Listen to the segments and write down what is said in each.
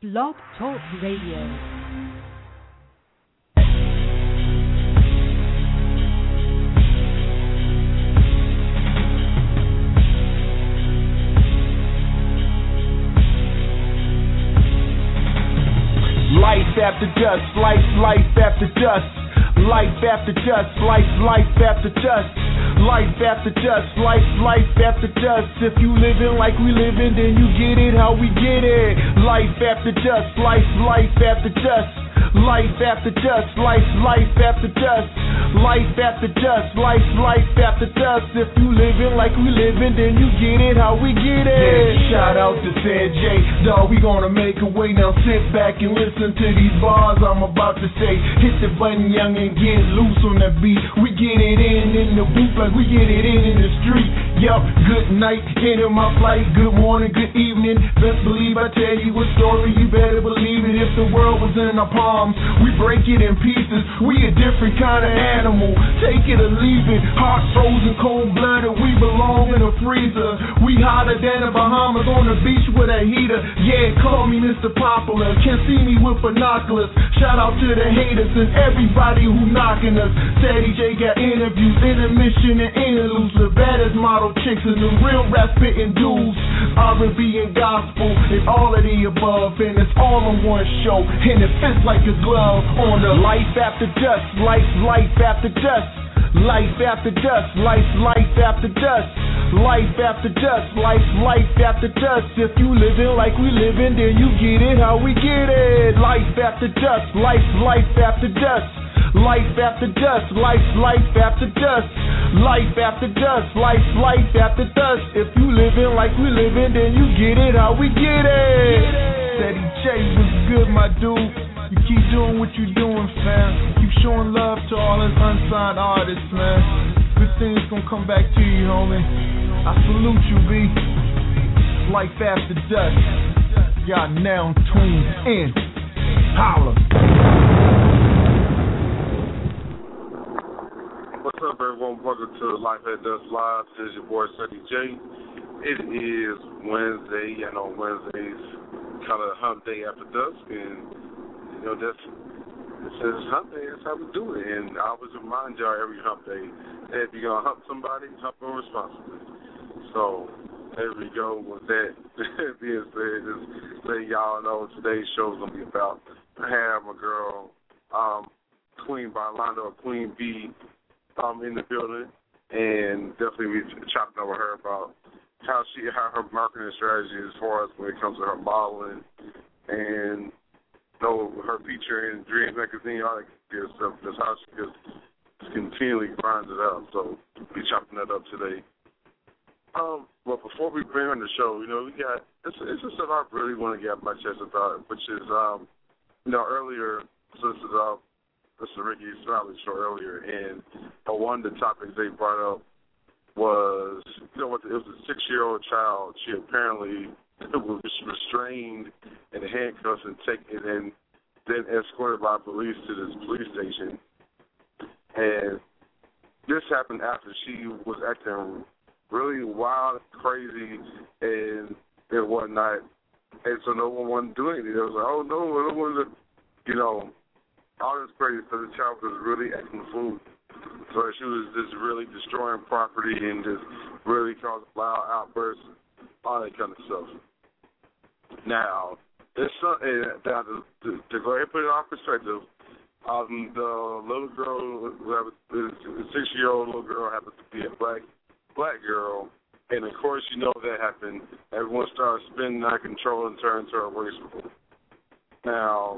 Blog Talk Radio. Life after dust, life after dust. Life after dust, life after dust. Life after dust, life after dust. If you living like we living, then you get it how we get it. Life after dust, life after dust. Life after dust, life after dust. Life after dust, life after dust. If you living like we living, then you get it how we get it. Yeah, shout out to San J, dawg, we gonna make a way. Now sit back and listen to these bars I'm about to say. Hit the button, young, and get loose on that beat. We get it in the booth like we get it in the street. Yup, good night, into my flight. Good morning, good evening. Best believe I tell you a story, you better believe it. If the world was in our palms, we break it in pieces. We a different kind of animal, take it or leave it. Heart frozen, cold-blooded, we belong in a freezer. We hotter than the Bahamas on the beach with a heater. Yeah, call me Mr. Popular, can't see me with binoculars. Shout out to the haters and everybody who knocking us. Sadie J got interviews, intermission and interludes. The baddest model chicks and the real rap spitting dudes. R&B and gospel and all of the above, and it's all on one show, and it fits like a glove on the life after dust, life after dust. Life after dust, life after dust. Life after dust, life after dust. If you living like we living, then you get it how we get it. Life after dust, life after dust. Life after dust, life after dust. Life after dust, life after dust. If you living like we living, then you get it how we get it. Steady J was good, my dude. You keep doing what you doing, fam. Keep showing love to all us unsigned artists, man. Good things gonna come back to you, homie. I salute you, B. Life after dust. Y'all now tuned in. Holla. What's up, everyone? Welcome to Life at Dust Live. This is your boy, Steady J. It is Wednesday, and on Wednesdays, kind of hump day after dusk, and you know, this is hump day. That's how we do it. And I always remind y'all every hump day that if you're going to hump somebody, hump them responsibly. So there we go. With that being said, just letting y'all know today's show is going to be about I have my girl, Queen Barlando, or Queen B, in the building. And definitely we chopping over her about how her marketing strategy as far as when it comes to her modeling and her feature in Dreams Magazine, all that good stuff. That's how she just continually grinds it out. So we chopping that up today. But before we bring on the show, you know, we got it's just stuff I really want to get my chest about, which is earlier this is Ricky Smiley show earlier, and one of the topics they brought up was it was a 6-year-old child. She apparently was restrained in handcuffs and taken and then escorted by police to this police station. And this happened after she was acting really wild, crazy, and whatnot. And so no one wanted to do anything. They was like, oh, no one wanted to, all this crazy stuff. The child was really acting the fool. So she was just really destroying property and just really causing loud outbursts, all that kind of stuff. Now, to go ahead and put it in perspective, the little girl, the 6-year-old little girl, happened to be a black girl, and of course, you know that happened. Everyone started spinning out of control and turning to her wasteful. Now,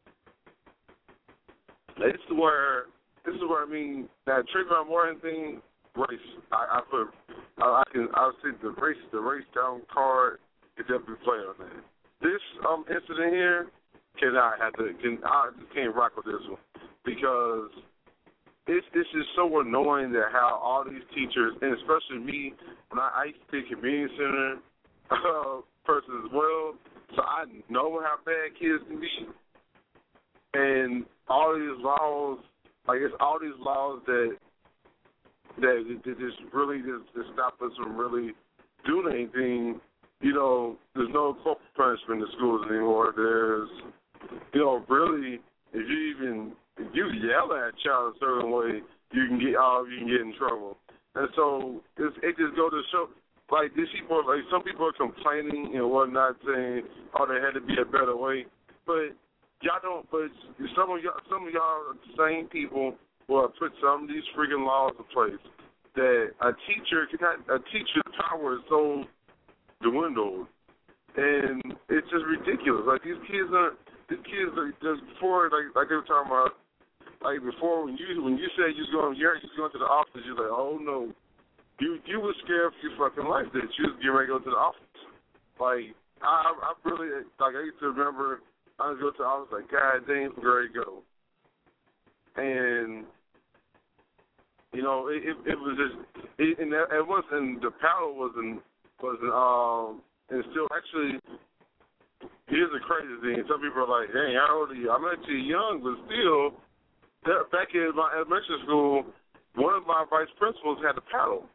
this is where I mean that Trayvon Martin thing, race. I'll say the race down card could definitely play on that. This incident here I just can't rock with this one because it's just so annoying that how all these teachers, and especially me, when I used to be a community center person as well, so I know how bad kids can be. And all these laws, all these laws that just really just stop us from really doing anything. There's no punishment in schools anymore. There's, really, if you yell at a child a certain way, you can get in trouble. And so it just goes to show, like, these people, like, some people are complaining and whatnot, saying, oh, there had to be a better way. But y'all don't. But some of y'all are the same people who have put some of these freaking laws in place that a teacher's power is so dwindled, and it's just ridiculous. Like, these kids are just before, like they were talking about, like before when you said you was going to the office, you're like, oh no, you were scared for your fucking life that you was getting ready to go to the office. Like, I really, like, I used to remember I was going to the office like, God damn, I'm ready to go. And it was just, and the power wasn't and still, actually, here's the crazy thing. Some people are like, dang, how old are you? I'm actually young, but still, back in my elementary school, one of my vice principals had a paddle.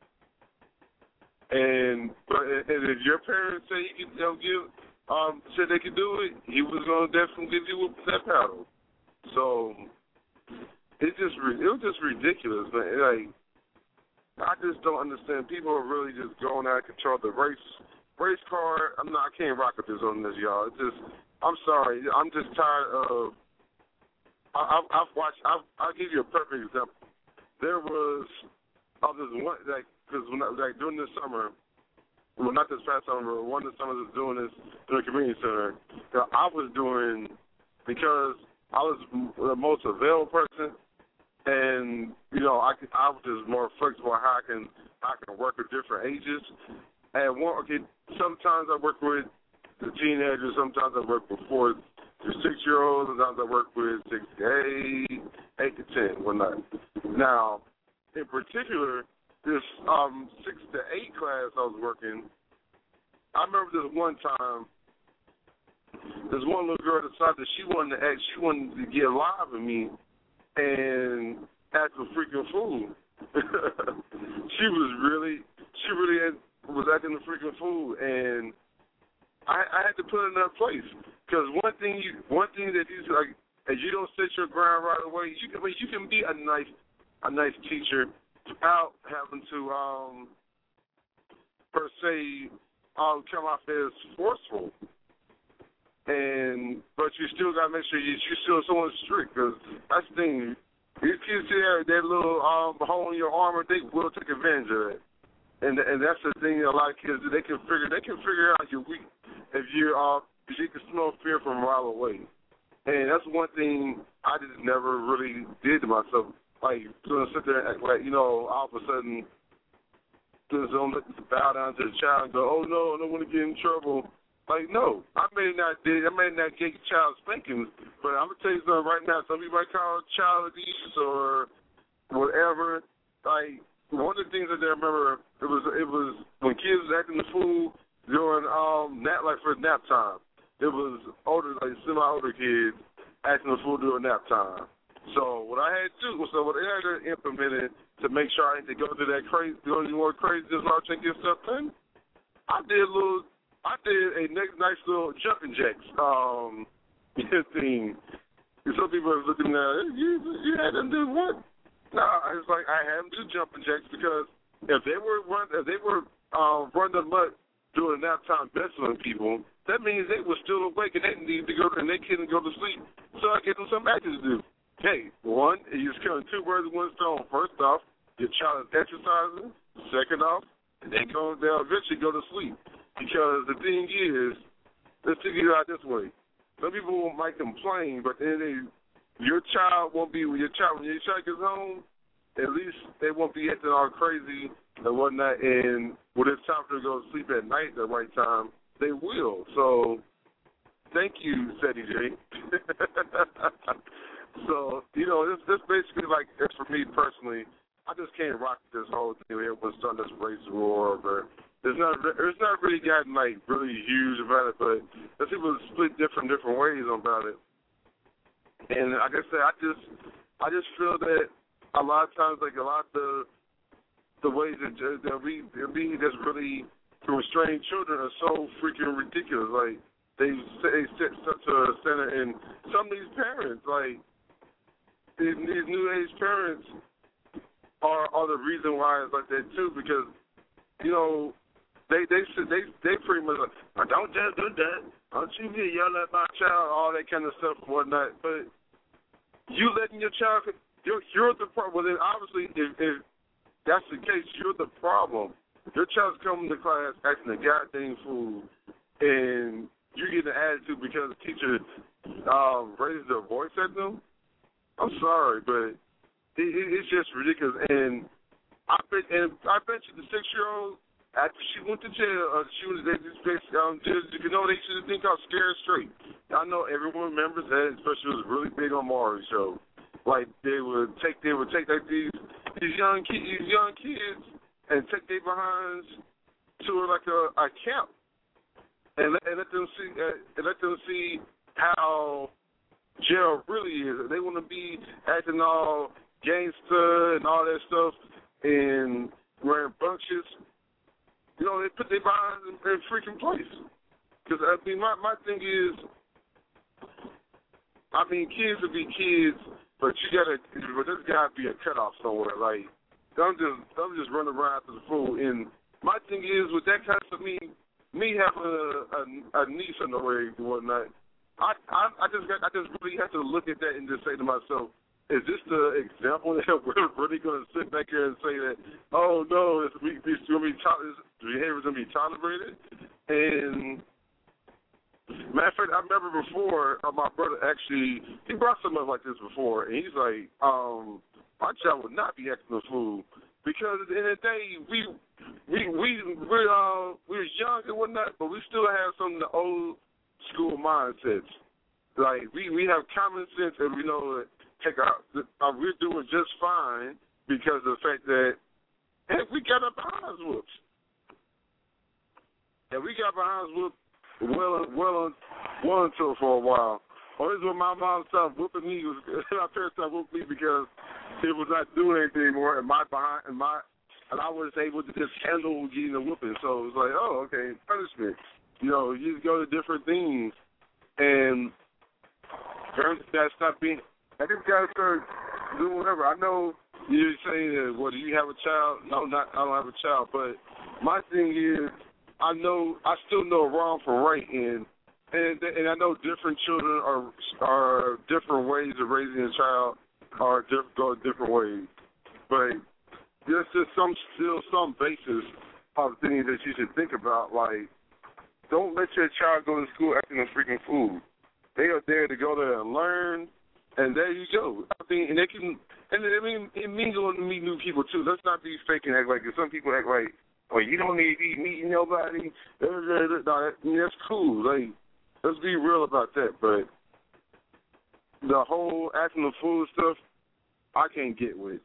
And if your parents say you can said they could do it, he was going to definitely give you that paddle. So it was just ridiculous, man. Like, I just don't understand. People are really just going out of control. The race car, I can't rock with this on this, y'all. It's just, I'm sorry. I'm just tired of, I'll give you a perfect example. There was, this one, because during this summer, well, not this past summer, but one of the summers I was doing this in the community center, that I was doing, because I was the most available person, and, I was just more flexible on how I can work with different ages. And sometimes I work with the teenagers, sometimes I work with 4 to 6-year-olds, sometimes I work with 6 to 8, 8 to 10, whatnot. Now, in particular, this 6 to 8 class I was working, I remember this one time, this one little girl decided that she wanted to get live with me and act a freaking fool. She really was acting a freaking fool, and I had to put her in that place. Because one thing that these, like, if you don't set your ground right away, you can be a nice teacher without having to per se come off as forceful. But you still gotta make sure you're still somewhat strict, because that's the thing. These kids here, that little hole in your armor, they will take advantage of it. And that's the thing. A lot of kids, they can figure out you're weak if you can smell fear from a mile away. And that's one thing I just never really did to myself. Like, to sit there and act like, all of a sudden, just don't bow down to the child and go, oh no, I don't want to get in trouble. Like, no, I may not get your child spankings, but I'm gonna tell you something right now. Some people might call it child abuse or whatever. Like, one of the things that I remember, it was when kids was acting the fool during nap time. It was semi-older kids acting the fool during nap time. So what I had to do, what I had to implement to make sure I didn't go to that crazy, go any more crazy, just not taking stuff in. I did a nice little jumping jacks thing. And some people are looking at you had them do what? No, it's like I had them do jumping jacks because if they were run the mud during nap time bestling people, that means they were still awake and they need to go and they couldn't go to sleep. So I gave them some actions to do. Hey, one, you're killing 2 birds with 1 stone. First off, your child is exercising. Second off, they'll eventually go to sleep. Because the thing is, let's figure it out this way. Some people might complain, but then your child won't be when your child gets home, at least they won't be acting all crazy and whatnot. And when it's time for them to go to sleep at night at the right time, they will. So, thank you, Seti J. So, it's basically like, it's for me personally, I just can't rock this whole thing. Everyone's starting this race war, but it's not really gotten like really huge about it, but there's people split different ways about it. And like I said, I just feel that a lot of times, like a lot of the ways that we just really restrained children are so freaking ridiculous. Like, they set such a standard, and some of these parents, like, these new age parents are the reason why it's like that too, because, you know, they pretty much like, don't do that, don't you be yelling at my child, all that kind of stuff and whatnot. But you letting your child, you're the problem. Well, then obviously, if that's the case, you're the problem. Your child's coming to class acting a goddamn fool, and you get an attitude because the teacher raises their voice at them. I'm sorry, but it's just ridiculous. And I bet you the 6-year-old, after she went to jail, they should have been called Scared Straight. I know everyone remembers that, especially it was really big on Maury's show. Like, they would take like these young kids and take their behinds to like a camp and let them see how jail really is. They want to be acting all gangster and all that stuff and wearing bunches. You know, they put their behinds in freaking place. Because, I mean, my thing is, I mean, kids will be kids, but there's got to be a cutoff somewhere. Like, don't just run around after the fool. And my thing is, with that kind of stuff, me having a niece on the way and whatnot, I just really have to look at that and just say to myself, is this the example that we're really going to sit back here and say that, oh, no, this behavior is going to be tolerated? And, matter of fact, I remember before, my brother actually, he brought something up like this before, and he's like, my child would not be acting a fool, because at the end of the day, we're young and whatnot, but we still have some of the old school mindsets. Like, we have common sense, and we know that we're doing just fine because of the fact that, heck, we got our behinds whooped. And we got behinds whooped well until for a while. Or this is when my mom started whooping me. My parents started whooping me because it was not doing anything anymore, and and I was able to just handle getting a whooping. So it was like, oh, okay, punishment. You know, you just go to different things, and parents got to stop being. I just got to start doing whatever. I know you're saying that, well, do you have a child? No, I don't have a child. But my thing is, I still know wrong from right, and I know different children are different ways of raising a child, go different ways. But there's just still some basis of things that you should think about, like, don't let your child go to school acting a freaking fool. They are there to go there and learn, and there you go. I mean, and it means going to meet new people too. Let's not be fake and act like it. Some people act like, oh, you don't need to be meeting nobody. No, that's cool. Like, let's be real about that. But the whole acting a fool stuff, I can't get with.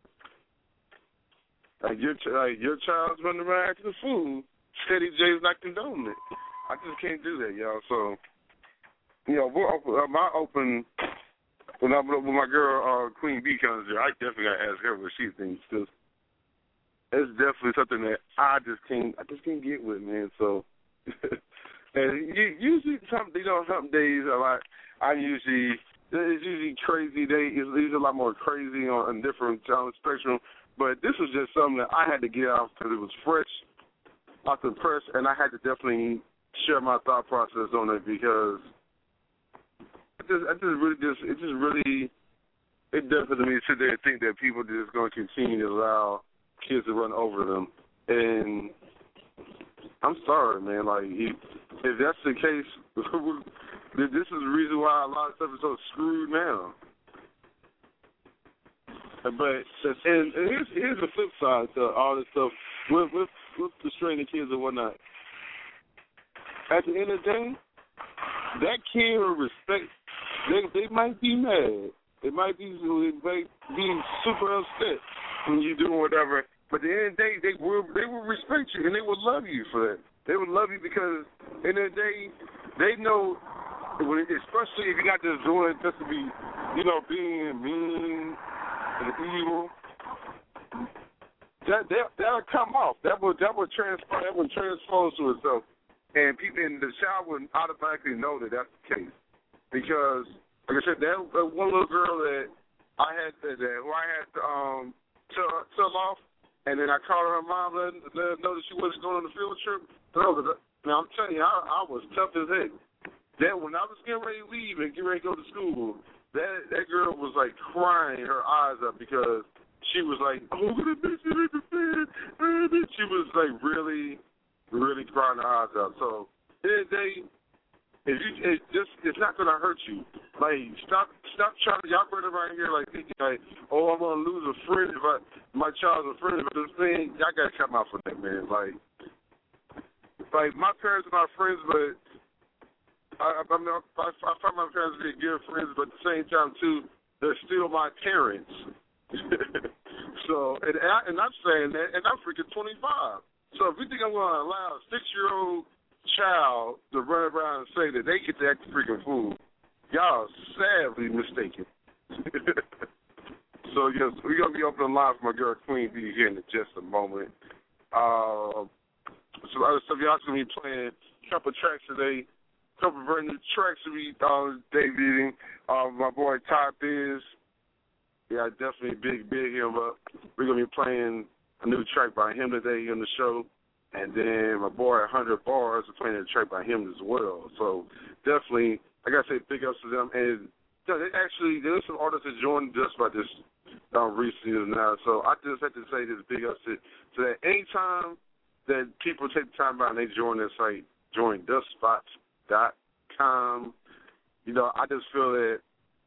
Like, your child's running around acting a fool. Steady J's not condoning it. I just can't do that, y'all. So, you know, my open. When my girl Queen B comes here, I definitely gotta ask her what she thinks, because it's definitely something that I just can't get with, man. So, and usually something days are like it's usually crazy days. It's usually a lot more crazy on a different spectrum. But this was just something that I had to get off because it was fresh off the press, and I had to definitely share my thought process on it, because it definitely sit there and think that people are just going to continue to allow kids to run over them. And I'm sorry, man. Like, if that's the case, this is the reason why a lot of stuff is so screwed now. But here's the flip side to all this stuff with restraining kids and whatnot. At the end of the day, that kid will respect. They might be mad. They might be super upset when you're doing whatever. But at the end of the day, they will respect you, and they will love you for that. They will love you because at the end of the day, they know, especially if you're not just doing it just to be, being mean and evil. that'll come off. That would transpose. That would transpose to itself, and people in the child would automatically know that that's the case. Because, like I said, that one little girl that I had who I had to tell off, and then I called her mom, let her know that she wasn't going on the field trip. Now I'm telling you, I was tough as heck. That when I was getting ready to leave and getting ready to go to school, that girl was like crying her eyes up because she was like, oh, she was like really, really crying her eyes out. So it's not gonna hurt you. Like stop trying to y'all running around here like oh, I'm gonna lose a friend if my child's a friend of this thing. Y'all gotta come out for that, man. Like my parents are not friends, but I find my parents to be good friends, but at the same time too, they're still my parents. So and I'm saying that, and I'm freaking 25. So if you think I'm gonna allow a 6-year-old child to run around and say that they get to act a freaking fool, y'all sadly mistaken. So yes, we're gonna be opening live for my girl Queen B here in just a moment. So other stuff y'all gonna be playing a couple of tracks today, a couple of brand new tracks to be debuting. My boy Ty Biz, yeah, definitely big him up. We're gonna be playing a new track by him today on the show. And then my boy 100 Bars is playing a track by him as well. So definitely, I gotta say big ups to them. And there's some artists that joined just by this recently now. So I just have to say this big ups to that. Anytime that people take the time out and they join their site, join thespot.com. You know, I just feel that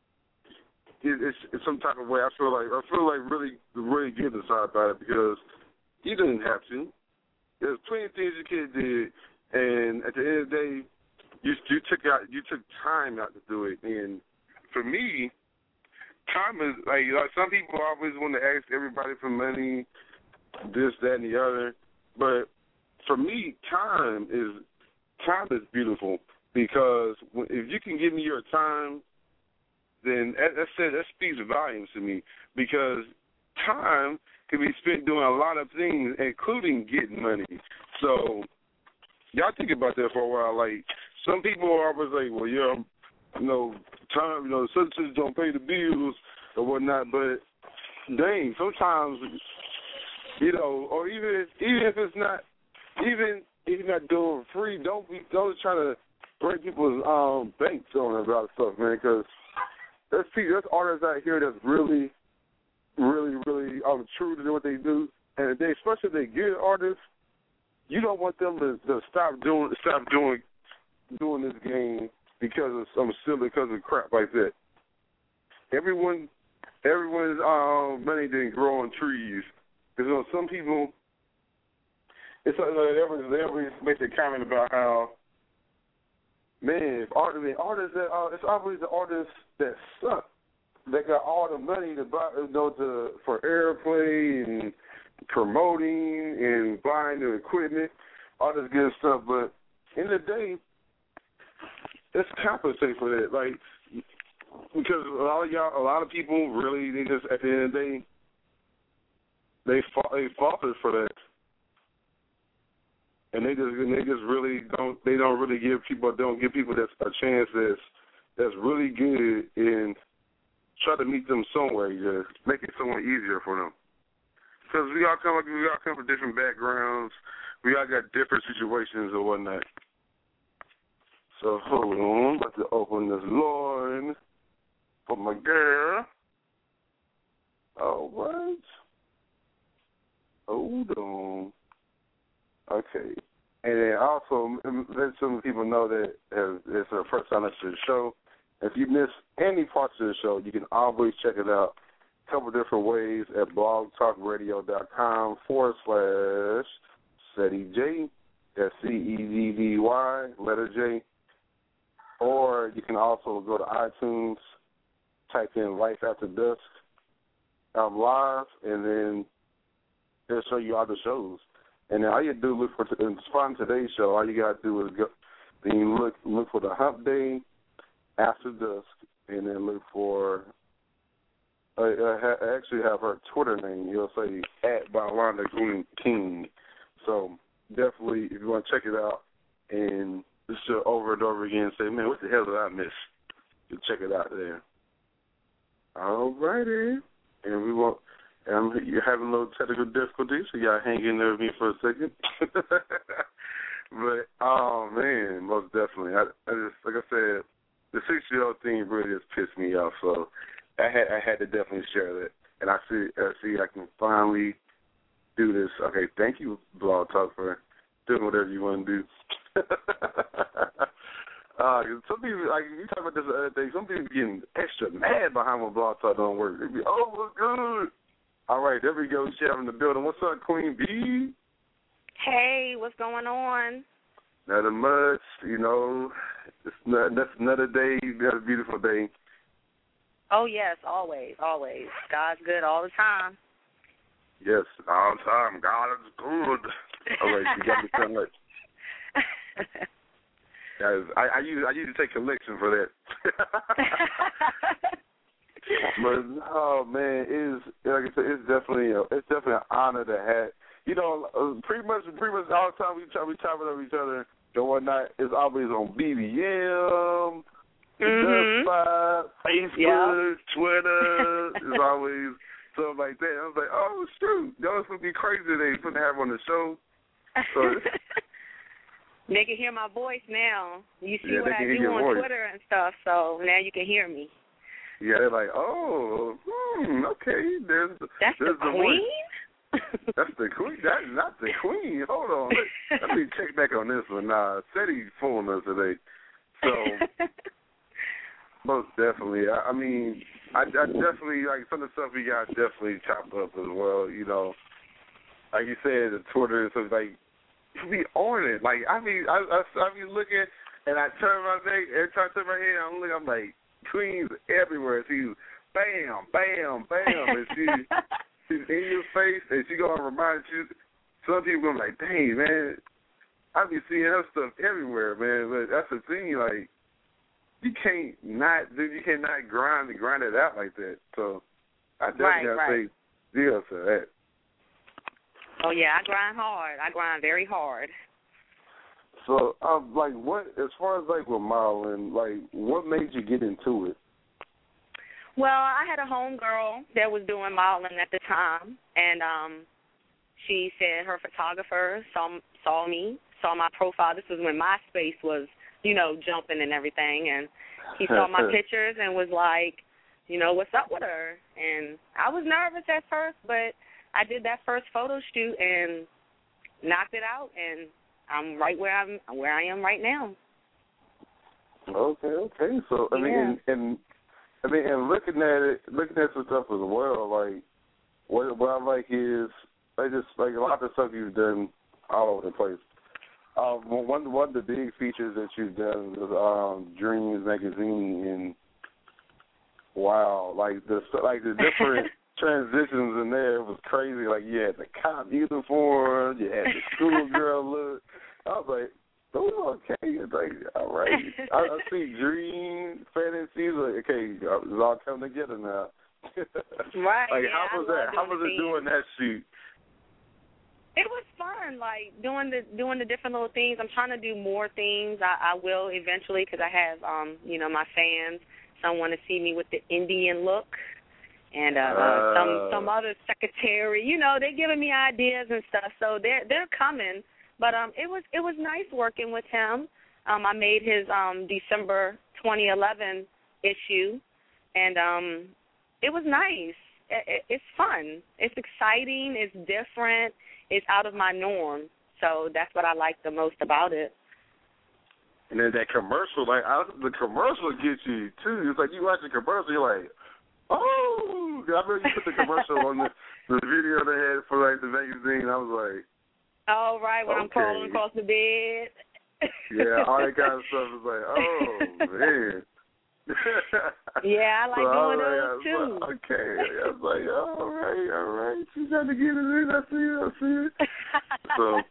it's some type of way. I feel like really good inside about it because you didn't have to. There's plenty of things you could have did, and at the end of the day, you took time out to do it. And for me, time is like some people always want to ask everybody for money, this, that, and the other. But for me, time is beautiful because if you can give me your time, then that speaks volumes to me because time can be spent doing a lot of things, including getting money. So y'all think about that for a while. Like some people are always like, well, yeah, time, citizens don't pay the bills or whatnot. But dang, sometimes, or even if it's not, even if you're not doing free, don't try to break people's banks on about stuff, man. Because there's artists out here that's really true to what they do, and especially if they good artists, you don't want them to stop doing this game because of crap like that. Everyone's money didn't grow on trees. Because some people, it's like they always make a comment about how, man, artists that it's always the artists that suck. They got all the money to buy, for airplay and promoting and buying the equipment, all this good stuff. But in the day, let's compensate for that. Like, because a lot of people really, they just at the end of the day, they falter for that, and they just really don't give people that a chance that's really good and try to meet them somewhere, just make it somewhat easier for them. Because we all come from different backgrounds. We all got different situations and whatnot. So hold on, I'm about to open this line for my girl. All right. Hold on. Okay. And then also, let some people know that it's their first time to the show. If you miss any parts of the show, you can always check it out a couple different ways at blogtalkradio.com/SettieJ, SEEDDY, letter J. Or you can also go to iTunes, type in Life After Dusk live, and then it'll show you all the shows. And then all you do look for today's show. All you gotta do is look for the Hump Day After Dusk, and then look for I actually have her Twitter name. You'll say @Biolanda King. So definitely, if you want to check it out and just over and over again say, man, what the hell did I miss? You check it out there. All righty. And you're having a little technical difficulties, so y'all hang in there with me for a second. But, oh, man, most definitely. I just, like I said, the 6-year-old thing really just pissed me off, so I had to definitely share that. And I see I can finally do this. Okay, thank you, Blog Talk, for doing whatever you want to do. Some people, like, you talk about this the other day, some people getting extra mad behind when Blog Talk don't work. They be, oh, what's good? All right, there we go, Chef in the building. What's up, Queen B? Hey, what's going on? Nothing much, that's another day, another beautiful day. Oh, yes, always, always. God's good all the time. Yes, all the time. God is good. All right, you got me so much. Guys, I usually take collection for that. But oh man, like I said, it's definitely an honor to have. Pretty much all the time we chop it over each other and whatnot. It's always on BBM, Dust5, Facebook, Twitter. It's always stuff like that. I was like, oh shoot, y'all supposed to be crazy today. Supposed to have on the show. So they can hear my voice now. You see what I do on voice. Twitter and stuff, so now you can hear me. Yeah, they're like, oh, okay. That's the queen? That's the queen? That's not the queen. Hold on. Let me check back on this one. Nah, said he's fooling us today. So, most definitely. I mean, I definitely, like, some of the stuff we got definitely chopped up as well, Like you said, the Twitter, so it's like, you be on it. Like, I be looking, and I turn my neck, every time I turn my head, I'm like, queens everywhere. She's bam, bam, bam, and she's in your face, and she gonna remind you. Some people gonna be like, dang, man, I be seeing her stuff everywhere, man. But that's the thing, like, you cannot grind it out like that. So I definitely gotta say deal to that. Oh yeah, I grind hard. I grind very hard. So, what, as far as, like, with modeling, like, what made you get into it? Well, I had a homegirl that was doing modeling at the time, and she said her photographer saw my profile. This was when MySpace was, jumping and everything, and he saw my pictures and was like, what's up with her? And I was nervous at first, but I did that first photo shoot and knocked it out, and I'm right where I am right now. Okay. So I mean, and looking at some stuff as well, like what I like is just like a lot of the stuff you've done all over the place. One of the big features that you've done was Dreams magazine, and wow, like the different transitions in there was crazy. Like, you had the cop uniform, you had the schoolgirl look. I was like, oh, okay. It's like, all right. I see dreams, fantasies. Like, okay, it's all coming together now. Right. Like, yeah, how was that? How was it doing that shoot? It was fun, like doing the different little things. I'm trying to do more things. I will eventually, because I have, my fans. Some want to see me with the Indian look. And some other secretary, they're giving me ideas and stuff, so they're coming. But it was nice working with him. I made his December 2011 issue, and it was nice. It's fun. It's exciting. It's different. It's out of my norm. So that's what I like the most about it. And then that commercial, the commercial gets you too. It's like you watch the commercial, you're like, oh, I remember you put the commercial on the video they had for like the magazine. I was like, oh, right, when I'm crawling across the bed. Yeah, all that kind of stuff is like, oh man. Yeah, I like doing those too. Okay, I was like, all right. She's trying to get it in. I see it. So,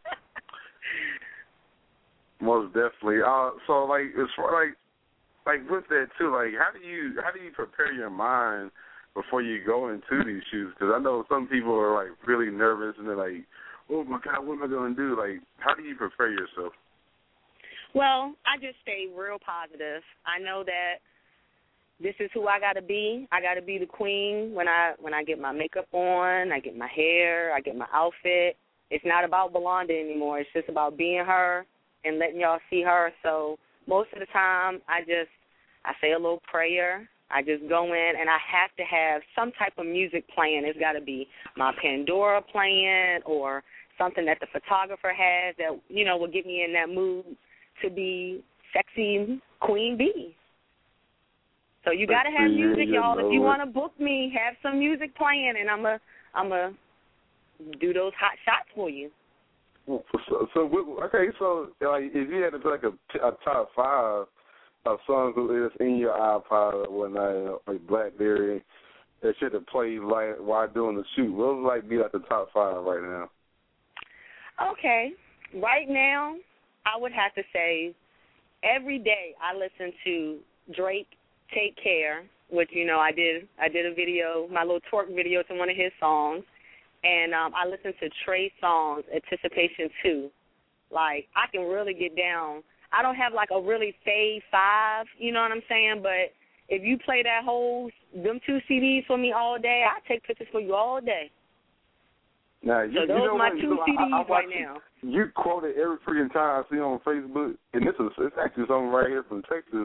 most definitely. So, like, as far like with that too, like, how do you prepare your mind before you go into these shoots? Because I know some people are like really nervous and they're like, "Oh my God, what am I going to do?" Like, how do you prepare yourself? Well, I just stay real positive. I know that this is who I got to be. I got to be the queen when I get my makeup on, I get my hair, I get my outfit. It's not about Belonda anymore. It's just about being her and letting y'all see her. So most of the time, I say a little prayer. I just go in, and I have to have some type of music playing. It's got to be my Pandora playing or something that the photographer has that, you know, will get me in that mood to be sexy Queen Bee. So you got to have music, y'all. If you want to book me, have some music playing, and I'm a do those hot shots for you. So like, if you had to pick a top 5 of songs that's in your iPod or whatnot, like BlackBerry, that should have played like while doing the shoot, what would like be like the top 5 right now? Okay, right now, I would have to say every day I listen to Drake, Take Care, which, you know, I did a video, my little twerk video to one of his songs, and I listen to Trey Songz, Anticipation 2. Like, I can really get down. I don't have, like, a really fave 5, you know what I'm saying, but if you play them 2 CDs for me all day, I take pictures for you all day. Now, so those are my 2 CDs right now. You quote it every freaking time I see on Facebook, and it's actually something right here from Texas.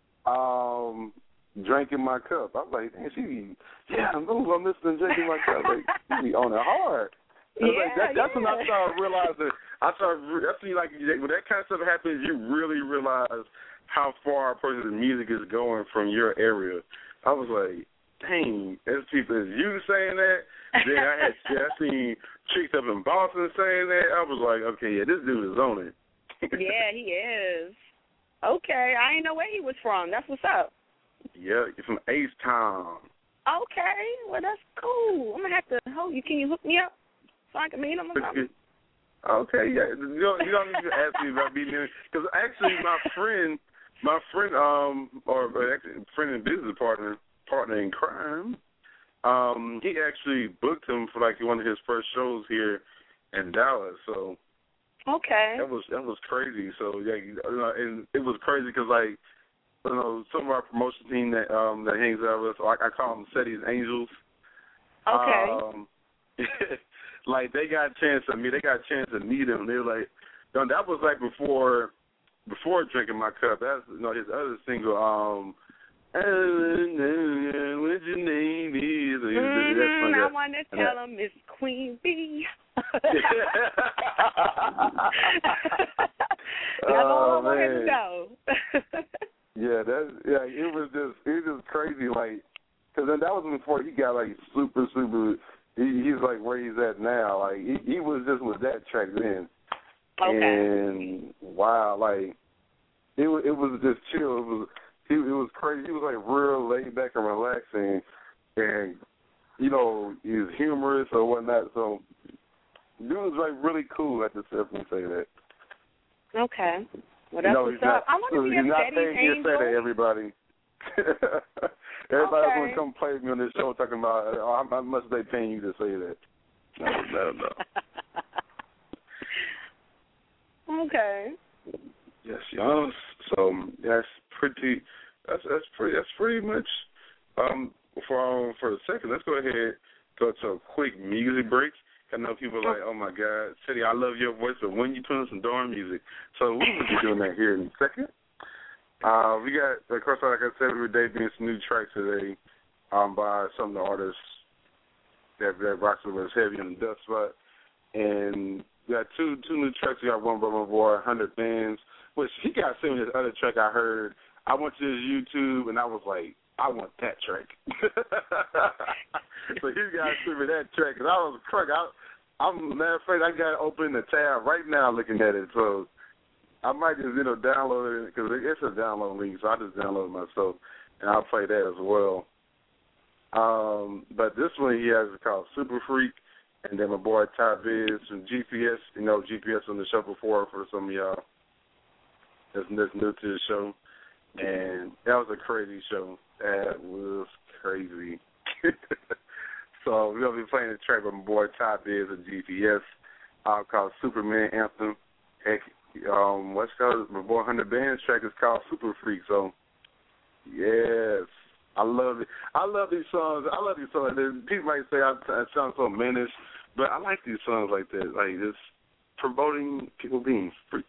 Drinking My Cup. I'm like, man, I'm listening to Drinking My Cup. Like, she be on it hard. That's when I started realizing. That's when, like, when that kind of stuff happens, you really realize how far a person's music is going from your area. I was like, dang, there's people, as you saying that. Then I seen chicks up in Boston saying that. I was like, okay, yeah, this dude is on it. Yeah, he is. Okay, I didn't know where he was from. That's what's up. Yeah, he's from H-Town. Okay, well, that's cool. I'm going to have to hold you. Can you hook me up so I can meet him or something? Okay, yeah. You don't need to ask me about being there. Because actually my friend, friend and business partner in crime, he actually booked him for, like, one of his first shows here in Dallas. So okay, that was crazy. So yeah, and it was crazy because, like, you know, some of our promotion team that hangs out with us, I call them Seti's Angels. Okay. Like, they got a chance to meet him. They were like, that was like before Drinking My Cup. That's, you know, his other single, what your name is. I want to tell him it's Queen Bee. That's all I want him to know. It was just crazy, like, because then that was before he got, like, super, he's like where he's at now. Like, he was just with that track then. Okay. And, wow, like, it was just chill. It was crazy. He was, like, real laid back and relaxing, and, you know, he was humorous or whatnot. So, dude was, like, really cool. I just definitely say that. Okay. Well, that's what's up. I want to be a Seti's Angel. Say that, everybody. Everybody want to come play with me on this show talking about, how much they paying you to say that. No. Okay. Yes, y'all. So that's pretty much for the second. Let's go ahead go to a quick music break. I know people are like, oh my God, Seti, I love your voice, but when you put on some darn music. So we will be doing that here in a second. We got, of course, like I said, we're debuting some new tracks today by some of the artists that rocks with us heavy on the dust spot. And we got two new tracks. We got one by my boy, 100 Bands, which he got sent me this other track I heard. I went to his YouTube, and I was like, I want that track. So he got sent me that track, and I was crack. I'm matter of fact, I got to open the tab right now looking at it. So I might just, download it, because it's a download link, so I just download it myself, and I'll play that as well. But this one he has is called Super Freak, and then my boy Ty Biz from GPS. GPS on the show before for some of y'all that's new to the show. And that was a crazy show. That was crazy. So we're going to be playing the track by my boy Ty Biz and GPS called Superman Anthem. Heck, what's called my boy Hunter Band's track is called Super Freak. So, yes, I love it. I love these songs. People might say I sound so menace, but I like these songs like that. Like just promoting people being freaks.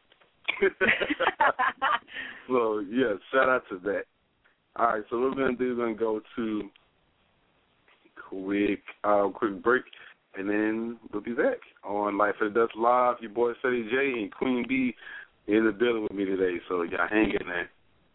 So, yeah, shout out to that. All right, so what we're going to do is we're going to go to quick break, and then we'll be back on Life at the Dust Live. Your boy Ceddy J and Queen B in the building with me today, so y'all hang in there.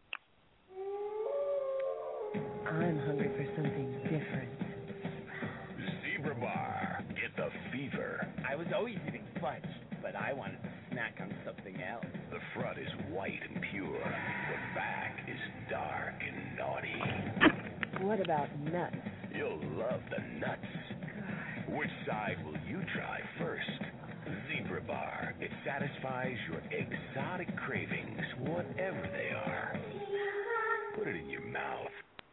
I'm hungry for something different. Zebra Bar, get the fever. I was always eating fudge, but I wanted to snack on something else. The front is white and pure. The back is dark and naughty. What about nuts? You'll love the nuts. Which side will you try first? Zebra Bar. It satisfies your exotic cravings, whatever they are. Put it in your mouth.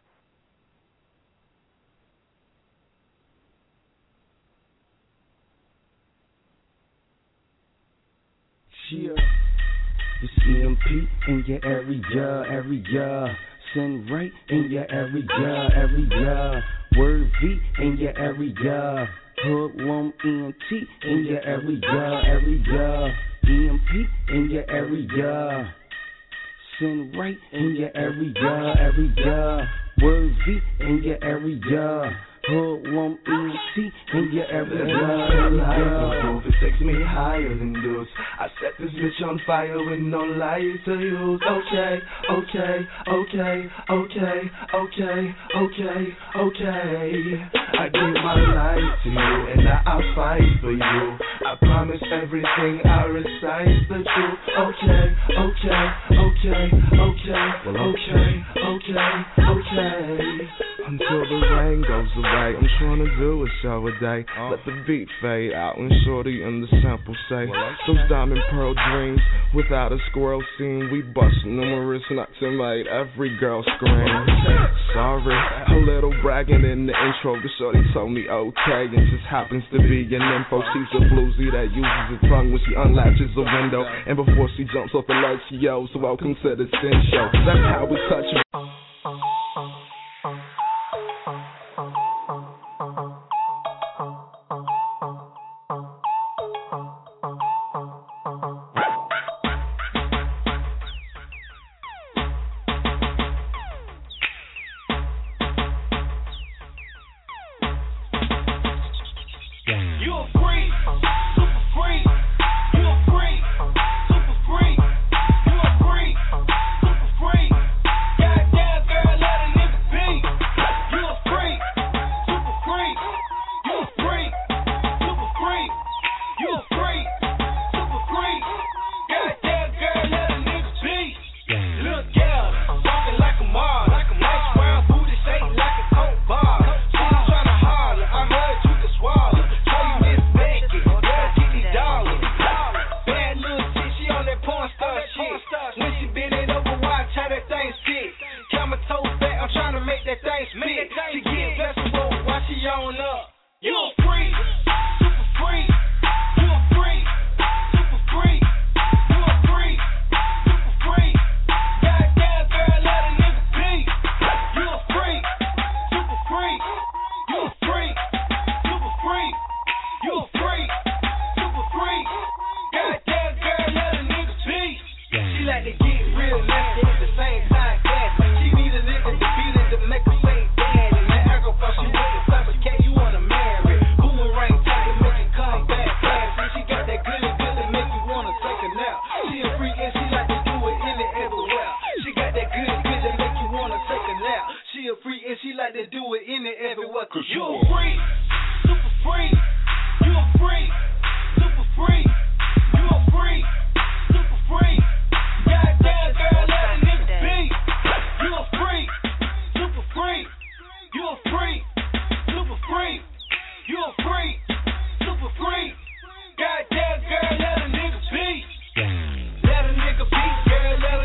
Yeah. It's EMP in your area. Send right in your area. Word V in your area. Hoodlum ENT in your area. EMP in your area. Send right in your area. Word V in your area. Hoodlum ENT in your area. It takes me higher than this. I set this bitch on fire with no light to use. Okay. I give my life to you and I'll fight for you. I promise everything I recite the truth. Okay. Until the rain goes away, I'm trying to do a show a day. Let the beat fade out and shorty in the sample say those diamond pearl dreams without a squirrel scene. We bust numerous nuts and made every girl scream. Sorry, a little bragging in the intro, but shorty told me okay, and just happens to be an info. She's a bluesy that uses her tongue when she unlatches a window, and before she jumps off the ledge she yells, welcome to the Sin Show. That's how we touch it.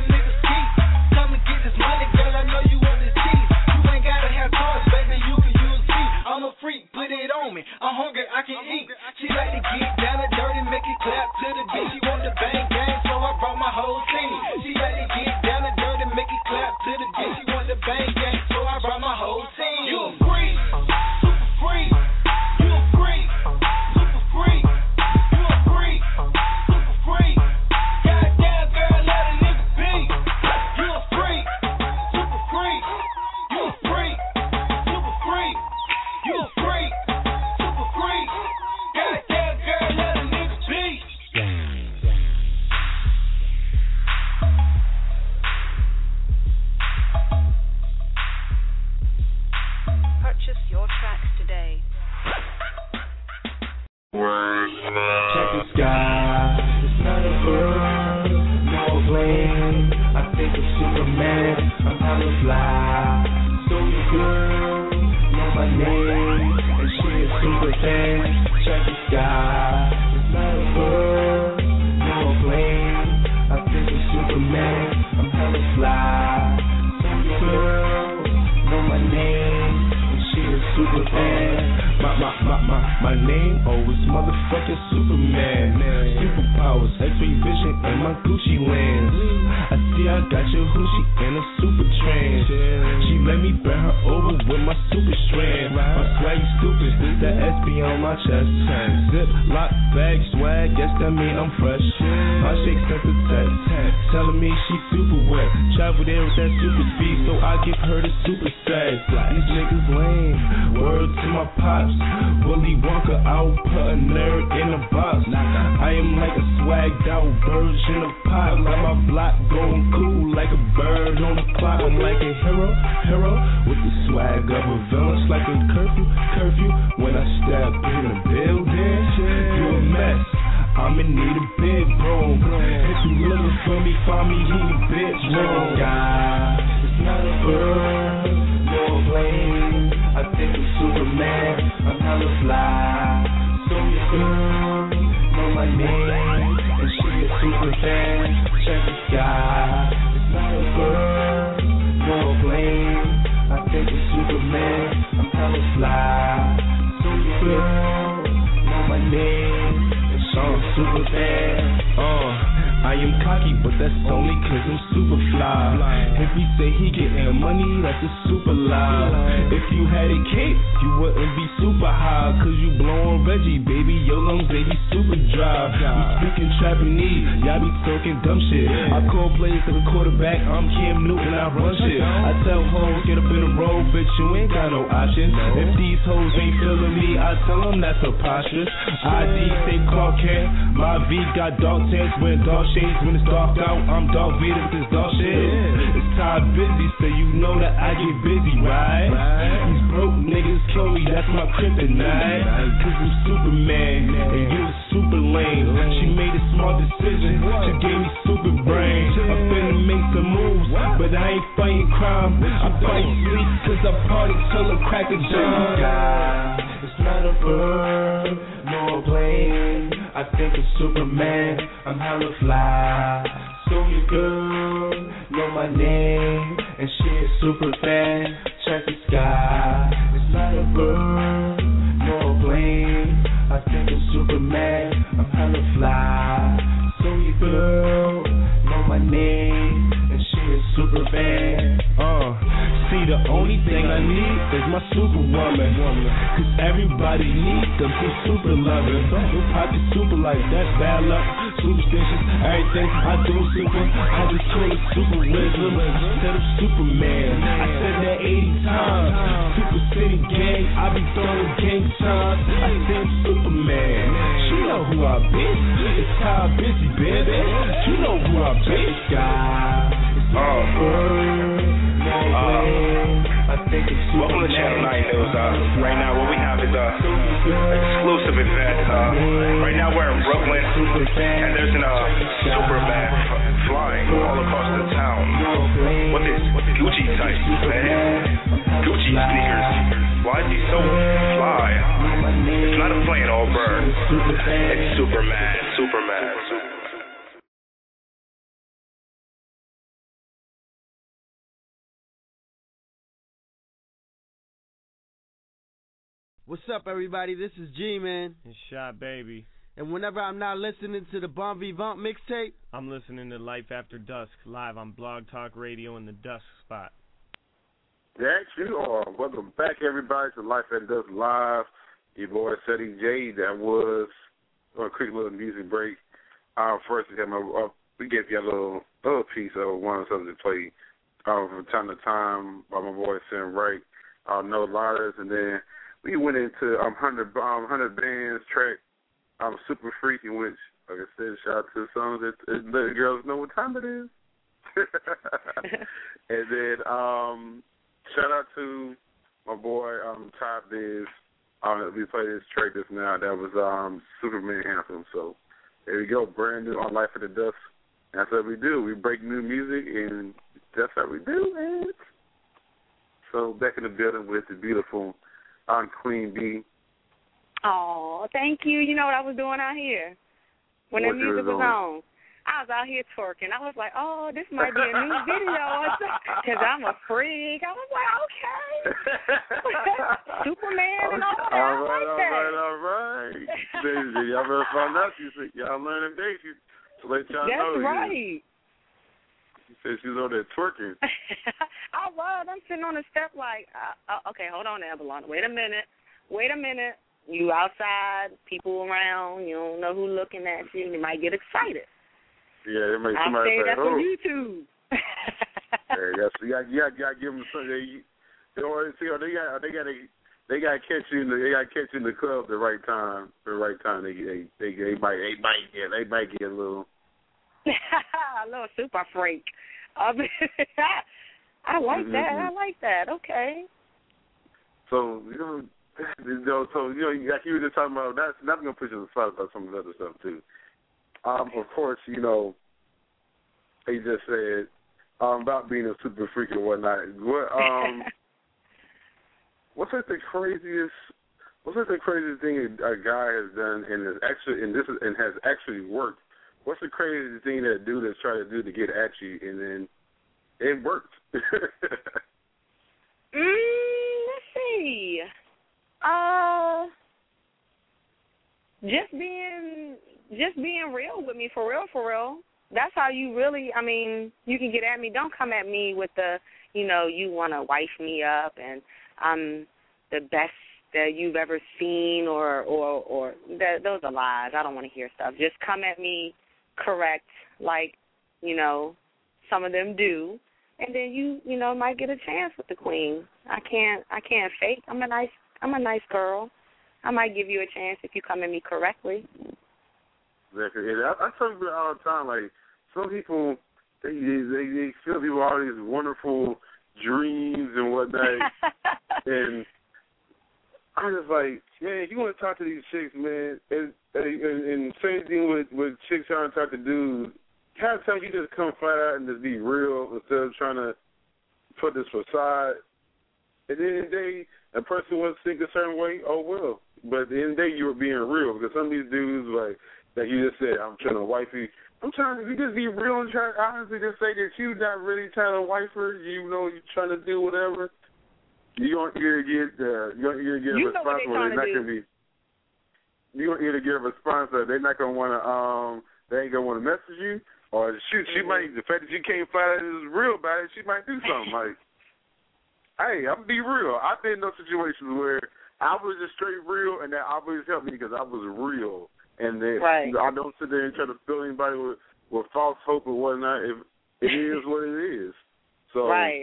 Money, girl, I know you want this cheese. You ain't gotta have cars, baby, you can use purchase your tracks today. Check the sky, it's not a bird, no plane. I think of Superman, I'm hella fly. So your girl, know my name, and she a super fan. Check the sky, it's not a bird, no plane. I think of Superman, I'm hella fly. So your girl, know my name, and she a super fan. My name, oh, it's motherfucking Superman. Superpowers, X-ray vision, and my Gucci lens. I see I got your hoochie in a super trance. She let me bend her over with my super strand. My swag stupid, that SB on my chest. Zip, lock, bag, swag, guess that mean I'm fresh. My shake sent a text, telling me she super wet. Travel there with that super speed, so I give her the super sex. These niggas lame, word to my pops. Willy Wonka, I'll put a nerd in a box. I am like a swagged out version of pop. Got my block going cool like a bird on the clock. I'm like a hero with the swag of a villain. It's like a curfew. When I step in the building, you a mess. I'm in need of big bro. If you looking for me, find me in your bitch room. It's not a bird, no plane. I think of Superman, I'm hella fly. So your girl, know my name, and she a super fan. Check the sky, it's not a bird, no plane. I think of Superman, I'm hella fly. So your girl, know my name, and she a super fan. I am cocky, but that's only cause I'm super fly. If he say he getting money, that's a super lie. If you had a cape, you wouldn't be super high. Cause you blowin' Reggie, baby, your lungs, they be super dry. We speaking Japanese, y'all be talking dumb shit. I call plays to the quarterback, I'm Cam Newton, I run shit. I tell hoes, get up in the road, bitch, you ain't got no options. If these hoes ain't feeling me, I tell them that's preposterous. ID say Clark Kent, my V got dark tints, wearing dark shades when it's dark out. I'm Dark Vader with this dark shit. It's time busy, so you know that I get busy, right? These broke niggas kill me, that's my kryptonite. Cause I'm Superman, and you was super lame. She made a smart decision, she gave me super brain. I'm finna make some moves, but I ain't fighting crime. I fight sleep, cause I party till the crack of dawn. It's not a bird, no plane. I think of Superman, I'm hella fly. So your girl, know my name, and she a super fan. Check the sky, it's not a bird, no plane. I think of Superman, I'm hella fly. So your girl, know my name, and she a super fan. See, the only thing I need is my superwoman. Cause everybody needs them, so super loving. No pocket super like that's bad luck. Superstitious, everything I do super. I just call it super wisdom instead of Superman. I said that 80 times. Super City Gang, I be throwing gang signs. I said Superman. You know who I be. It's time busy, baby. You know who I be. Welcome to Channel 9 News. Right now, what we have is exclusive event. Right now, we're in Brooklyn, and there's an Superman flying all across the town with his Gucci tights, man. Gucci sneakers. Why is he so fly? It's not a plane or a bird. It's Superman. What's up, everybody? This is G-Man. It's Shot Baby. And whenever I'm not listening to the Bon Vivant mixtape, I'm listening to Life After Dusk live on Blog Talk Radio in the Dusk Spot. Yes, you are. Welcome back, everybody, to Life After Dusk Live. Your boy, Ceddy J. That was a quick little music break. First, we gave you a little piece of one of the songs that played from time to time by my boy, Sam Wright, No Liars, and then we went into 100 Bands track, Super Freaky, which, like I said, shout out to the songs that let the girls know what time it is. And then shout out to my boy Top Diz. We played this track just now. That was Superman Anthem. So there we go, brand new on Life at the Dusk. That's what we do. We break new music, and that's what we do, man. So back in the building with the beautiful Queen B. Oh, thank you. You know what I was doing out here when the music was on? I was out here twerking. I was like, oh, this might be a new video because I'm a freak. I was like, okay. Superman and all that. All right. Y'all better find out. Y'all learning days. To let y'all know. That's right. She said she was on there twerking. I was. I'm sitting on the step like, okay, hold on, Avalon. Wait a minute. You outside, people around. You don't know who looking at you. You might get excited. Yeah, it makes I'll somebody say say, that oh. on YouTube. You got to give them something. They got to catch you in the club at the right time. They might get a little. A little super freak. I like that. Okay. So like you were just talking about, that's not going to put you on the spot about some of the other stuff too. Of course, they just said about being a super freak and whatnot. What's like the craziest thing a guy has done and has actually worked? What's the craziest thing that a dude has tried to do to get at you and then it worked? Let's see. Just being real with me, for real. That's how you really, you can get at me. Don't come at me with the, you want to wife me up and I'm the best that you've ever seen or those are lies. I don't want to hear stuff. Just come at me correct, like, some of them do, and then you might get a chance with the queen. I can't fake. I'm a nice girl. I might give you a chance if you come at me correctly. Exactly. I tell people all the time, like, some people, they feel people all these wonderful dreams and whatnot, and I'm just like, yeah, you want to talk to these chicks, man, and same thing with chicks trying to talk to dudes. Half the time you just come flat out and just be real instead of trying to put this facade. At the end of the day, a person wants to think a certain way, oh well. But at the end of the day, you were being real because some of these dudes, like you just said, I'm trying to wife you. I'm trying to just be real and try to honestly just say that you're not really trying to wife her. You're trying to do whatever. You're going to either get a response or they're not going to be. You're going to either get a response or they're not going to want to. They ain't going to want to message you, or shoot, she might. The fact that you can't find out is real about it, she might do something like. Hey, I'm be real. I've been in those situations where I was just straight real, and that always helped me because I was real. And then I don't sit there and try to fill anybody with false hope or whatnot. It is what it is. So right.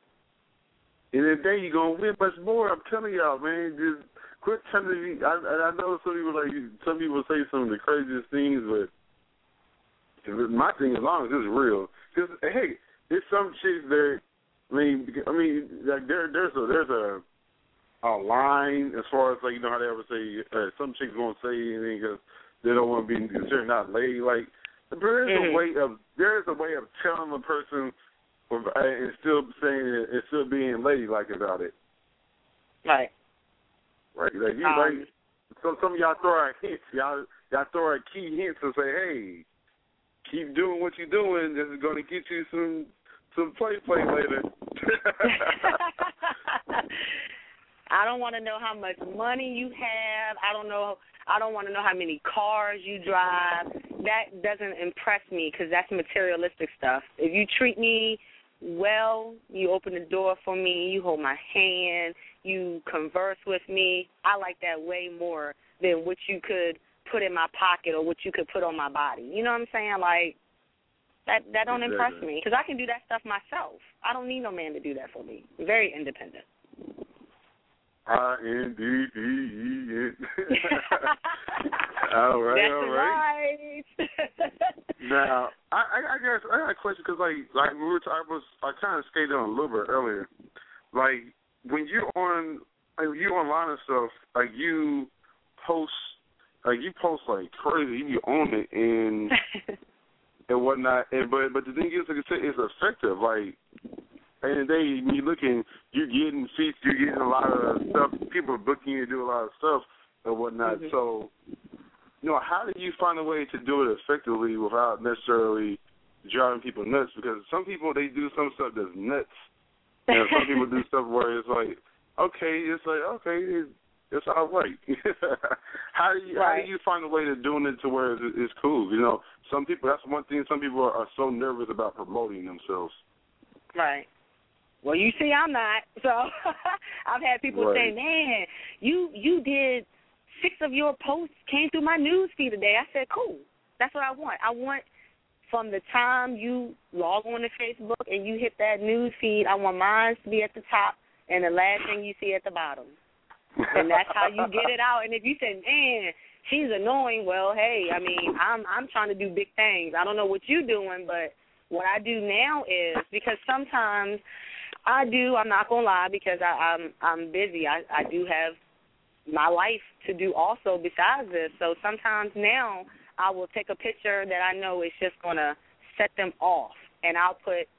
And then you're going to win much more. I'm telling y'all, man. Just quit telling me. I know some people say some of the craziest things, but my thing, as long as it's real. Because, hey, there's some chicks that, like there's a line as far as, like, how they ever say, some chicks won't say anything because they don't want to be considered not ladylike. There's a way of telling a person and still saying it and still being ladylike about it. Right. Like some of y'all throw out hints. Y'all throw out key hints and say, hey, keep doing what you're doing. This is going to get you some play later. I don't want to know how much money you have. I don't want to know how many cars you drive. That doesn't impress me because that's materialistic stuff. If you treat me well, you open the door for me, you hold my hand, you converse with me, I like that way more than what you could put in my pocket or what you could put on my body. You know what I'm saying? Like, that don't impress me because I can do that stuff myself. I don't need no man to do that for me. I'm very independent. INDPENDENT. All right. Now, I guess I got a question because, like we were talking, I kind of skated on a little bit earlier. Like, when you're online and stuff, like you post like crazy, you own it and and whatnot. And but the thing is, like I said, it's effective. Like and then when you're looking, you're getting featured, you're getting a lot of stuff. People are booking you to do a lot of stuff and whatnot. Mm-hmm. So, how do you find a way to do it effectively without necessarily driving people nuts? Because some people, they do some stuff that's nuts. And some people do stuff where it's like, okay, it's all right. How do you find a way to doing it to where it's cool? Some people, that's one thing, some people are so nervous about promoting themselves. Right. Well, you see, I'm not. So I've had people say, man, you did 6 of your posts came through my news feed today. I said, cool. That's what I want. I want from the time you log on to Facebook and you hit that news feed, I want mine to be at the top and the last thing you see at the bottom. And that's how you get it out. And if you say, man, she's annoying, well, hey, I mean, I'm trying to do big things. I don't know what you're doing, but what I do now is, because sometimes I'm not going to lie, because I'm busy. I do have my life to do also besides this. So sometimes now I will take a picture that I know is just going to set them off, and I'll put,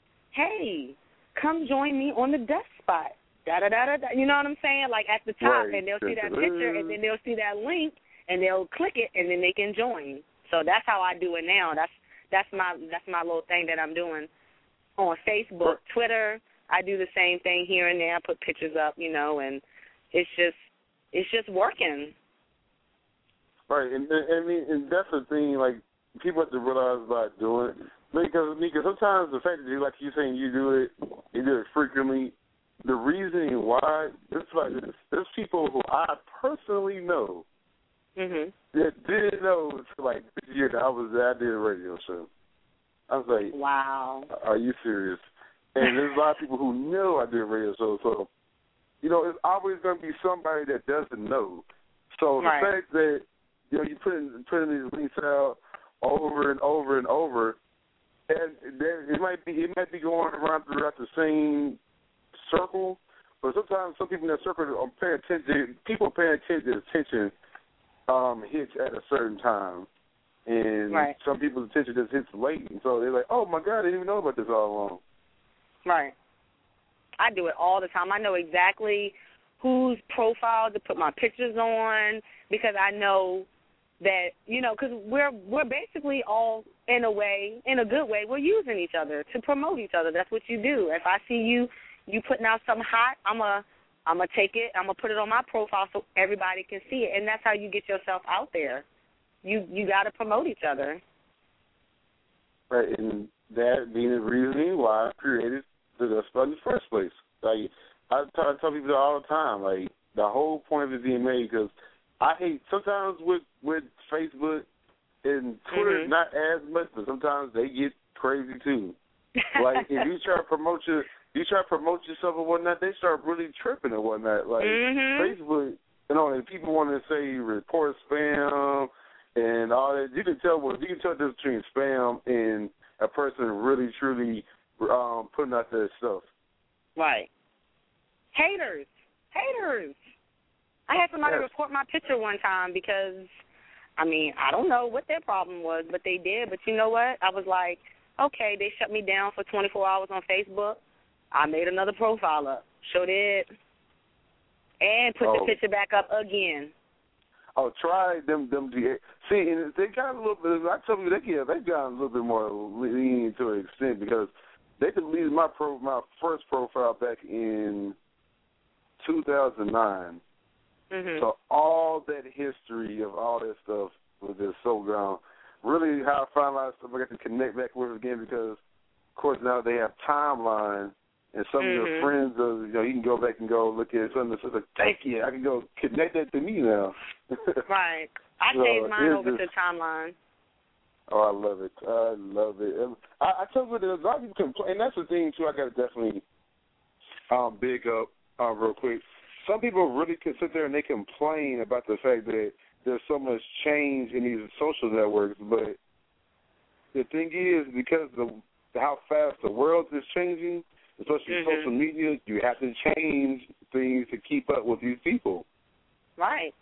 hey, come join me on the Dust Spot. Da-da-da-da-da. You know what I'm saying? Like at the top, and they'll see that picture, and then they'll see that link, and they'll click it, and then they can join. So that's how I do it now. That's my little thing that I'm doing on Facebook, Twitter. I do the same thing here and there. I put pictures up, and it's just working. Right, and that's the thing. Like, people have to realize about doing it, because sometimes the fact that you're saying you do it frequently. The reason why, it's like there's people who I personally know that didn't know until like this year that I did a radio show. I was like, wow, are you serious? And there's a lot of people who know I did a radio show, so it's always going to be somebody that doesn't know. So the fact that you're putting these links out over and over and over, and it might be going around throughout the same circle, but sometimes some people in that circle are paying attention. People paying attention hits at a certain time, and some people's attention just hits late, and so they're like, "Oh my God, I didn't even know about this all along." Right. I do it all the time. I know exactly whose profile to put my pictures on, because I know that, because we're basically all, in a good way, we're using each other to promote each other. That's what you do. If I see you putting out something hot, I'm gonna take it, I'm gonna put it on my profile so everybody can see it, and that's how you get yourself out there. You got to promote each other. Right, and that being the reasoning why I created the Dust Spot in the first place. Like, I tell people that all the time. Like, the whole point of it being made, because I hate sometimes with Facebook and Twitter, not as much, but sometimes they get crazy too. Like, if you try to promote yourself and whatnot, they start really tripping and whatnot. Like, Facebook, and people want to say report spam and all that. You can tell the difference between spam and a person really, truly putting out their stuff. Right. Haters. I had somebody report my picture one time because, I don't know what their problem was, but they did. But you know what? I was like, okay, they shut me down for 24 hours on Facebook. I made another profile up. Sure did. And put the picture back up again. Oh, try them. See, and they got a little bit, I tell you, they've gotten a little bit more lenient to an extent, because they deleted my first profile back in 2009. So all that history of all that stuff was just so gone. Really, how I found out stuff I got to connect back with again, because, of course, now they have timeline, and some of your friends, you can go back and go look at something that's like, thank you, I can go connect that to me now. Right. I changed mine over to timeline. Oh, I love it. I tell you, there's a lot of people complain, and that's the thing, too, I got to definitely big up real quick. Some people really can sit there and they complain about the fact that there's so much change in these social networks, but the thing is, because of how fast the world is changing, especially social media. You have to change things to keep up with these people. Right.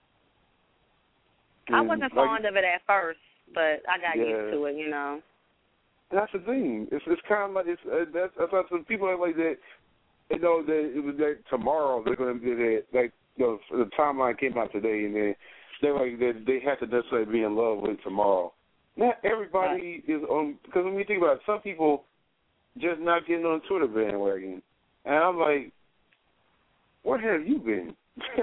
I wasn't fond of it at first, but I got used to it, you know. That's the thing. It's kind of like that's some people are like that. You know that it was like tomorrow they're going to do that. Like the timeline came out today, and then they're like they have to necessarily be in love with tomorrow. Not everybody is on, because when you think about it, some people just not getting on Twitter bandwagon, and I'm like, where have you been?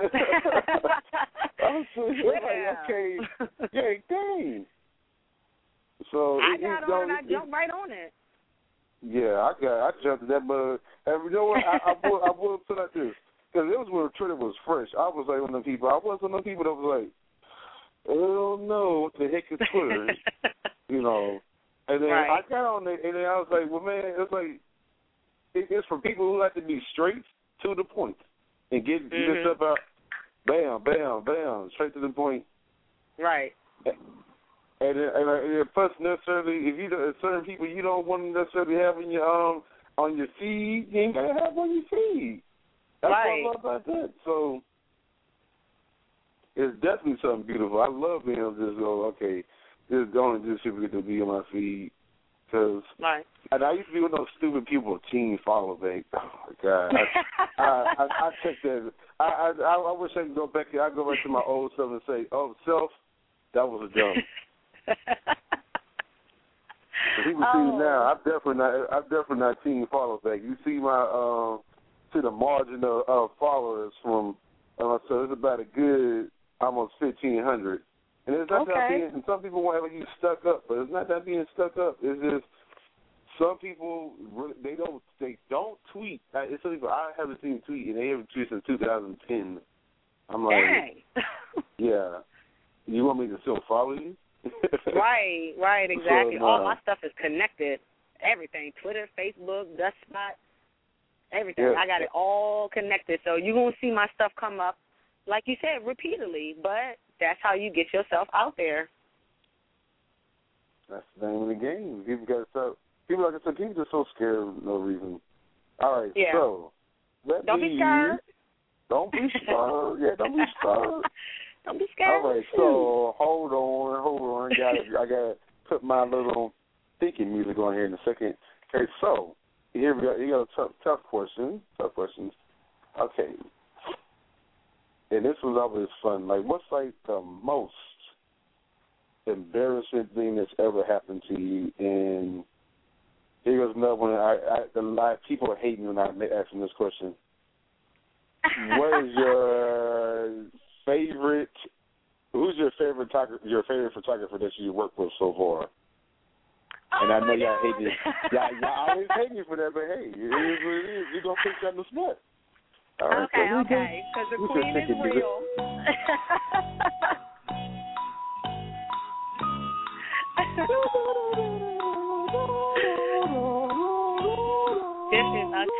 I'm like, okay, yeah, dang. So I got on it. I jumped right on it. Yeah, I jumped at that, but you know what? I will put out this, because it was when Twitter was fresh. I was like one of the people. I was one of the people that was like, oh no, what the heck is Twitter? You know. And then I got on it, and then I was like, well, man, it's like it's for people who like to be straight to the point and get this stuff out, bam, bam, bam, straight to the point. Right. And plus, necessarily, if you certain people you don't want to necessarily have in your on your feed, you ain't gotta have on your feed. That's what I love about that. So it's definitely something beautiful. I love being able to just go, okay, this only this people get to be on my feed. Cause and I used to be one of those stupid people, teen follow back. Oh my God, I checked that. I wish I could go back. I go back to my old self and say, oh, self, that was a joke. People see me now. I'm definitely not teen follow back. You see my see the margin of followers from so it's about a good almost 1,500. And it's not that being, and some people want to have you stuck up, but it's not that being stuck up. It's just some people they don't tweet. It's some people I haven't seen tweet, and they haven't tweeted since 2010. I'm like, yeah, you want me to still follow you? Right, exactly. So, all my stuff is connected. Everything, Twitter, Facebook, Dustspot, everything. Yeah. I got it all connected. So you're going to see my stuff come up, like you said, repeatedly. But that's how you get yourself out there. That's the name of the game. People got to stop. People, like I said, people are so scared for no reason. All right, so don't be scared. Don't be scared. Yeah, don't be scared. Don't be scared. All right, so hold on. I got to put my little thinking music on here in a second. Okay, so here we go. You got a tough question. Tough questions. Okay. And this was always fun. Like, what's like the most embarrassing thing that's ever happened to you? And here goes another one. A lot of people are hating when I ask them this question. What is your favorite? Who's your favorite photographer that you work with so far? And I know y'all hate me. Y'all always hate me for that, but hey, it is what it is. You're gonna pick that in the spot. All right, okay, because the queen is real. This is a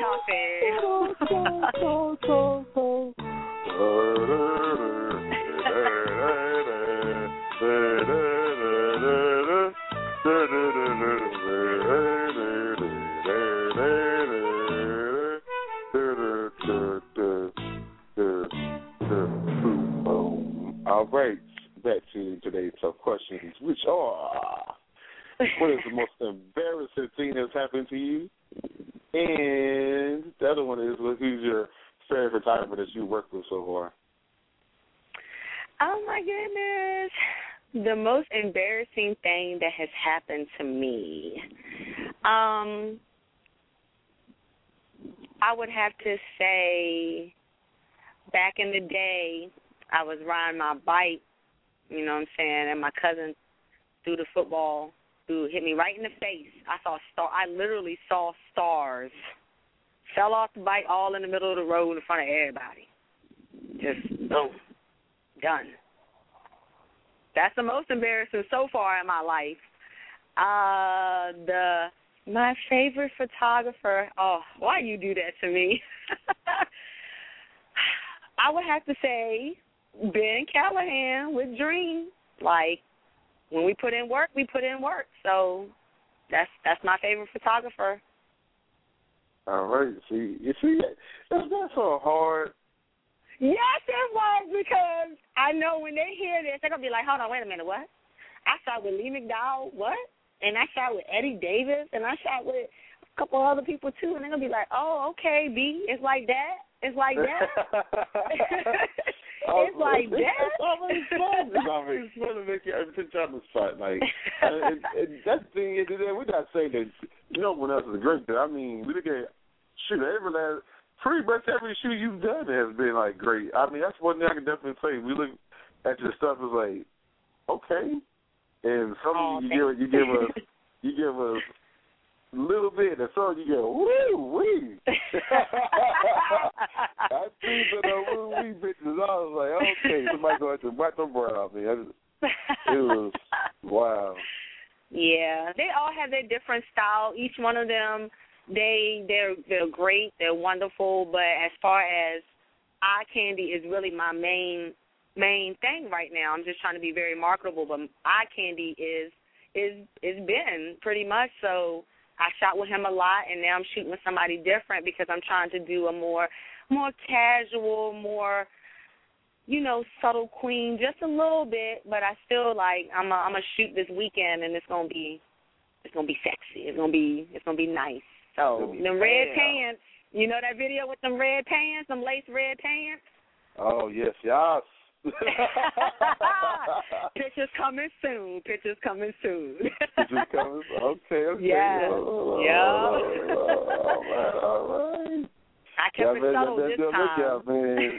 All right, back to today's tough questions, which are, what is the most embarrassing thing that's happened to you? And the other one is, who's your favorite photographer that you worked with so far? Oh, my goodness. The most embarrassing thing that has happened to me. I would have to say back in the day, I was riding my bike, you know what I'm saying, and my cousin threw the football, hit me right in the face. I literally saw stars. Fell off the bike all in the middle of the road in front of everybody. Just, boom, done. That's the most embarrassing so far in my life. My favorite photographer, why you do that to me? I would have to say Ben Callahan with Dream. Like, when we put in work, we put in work. So that's my favorite photographer. All right. See, you see, that's not so hard. Yes, it was, because I know when they hear this, they're going to be like, hold on, wait a minute, what? I shot with Lee McDowell, what? And I shot with Eddie Davis, and I shot with a couple other people, too. And they're going to be like, oh, okay, B, it's like that? It's like that? It's like that? It's always fun. It's always fun to make everything on the spot. Like, and that's the thing is, we're not saying that no one else is great. I mean, we look at, pretty much every shoot you've done has been, like, great. I mean, that's one thing I can definitely say. We look at your stuff as like, okay. And some of you give us a little bit, and some you go, woo-wee. I see the woo-wee bitches. I was like, okay, somebody going to wipe them brow off me. It was, wow. Yeah, they all have their different style. Each one of them, they're great, they're wonderful, but as far as eye candy is really my main thing right now. I'm just trying to be very marketable, but eye candy is Ben pretty much. So I shot with him a lot, and now I'm shooting with somebody different because I'm trying to do a more casual, more, subtle queen, just a little bit, but I still like I'm gonna shoot this weekend, and it's gonna be sexy. It's gonna be nice. So them red pants, you know that video with them red pants, them lace red pants? Oh, yes. Pictures coming soon. Okay. Yeah. All right. I kept it subtle this time. Look out, man.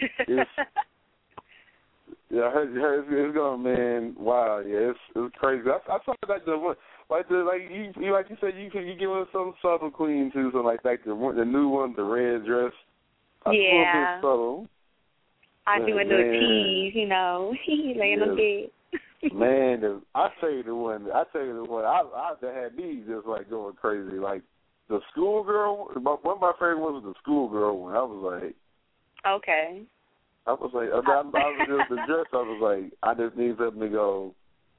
It's going, man. Wow, yeah, it's crazy. I saw like you said, you give us some subtle queen too, so like the new one, the red dress. Yeah. A little bit subtle. I do a little tease, laying on bed. Man, I tell you the one. I had these just like going crazy. Like the schoolgirl. One of my favorite ones was the schoolgirl one. I was like, okay. I was like, I was just the dress. I was like, I just need something to go.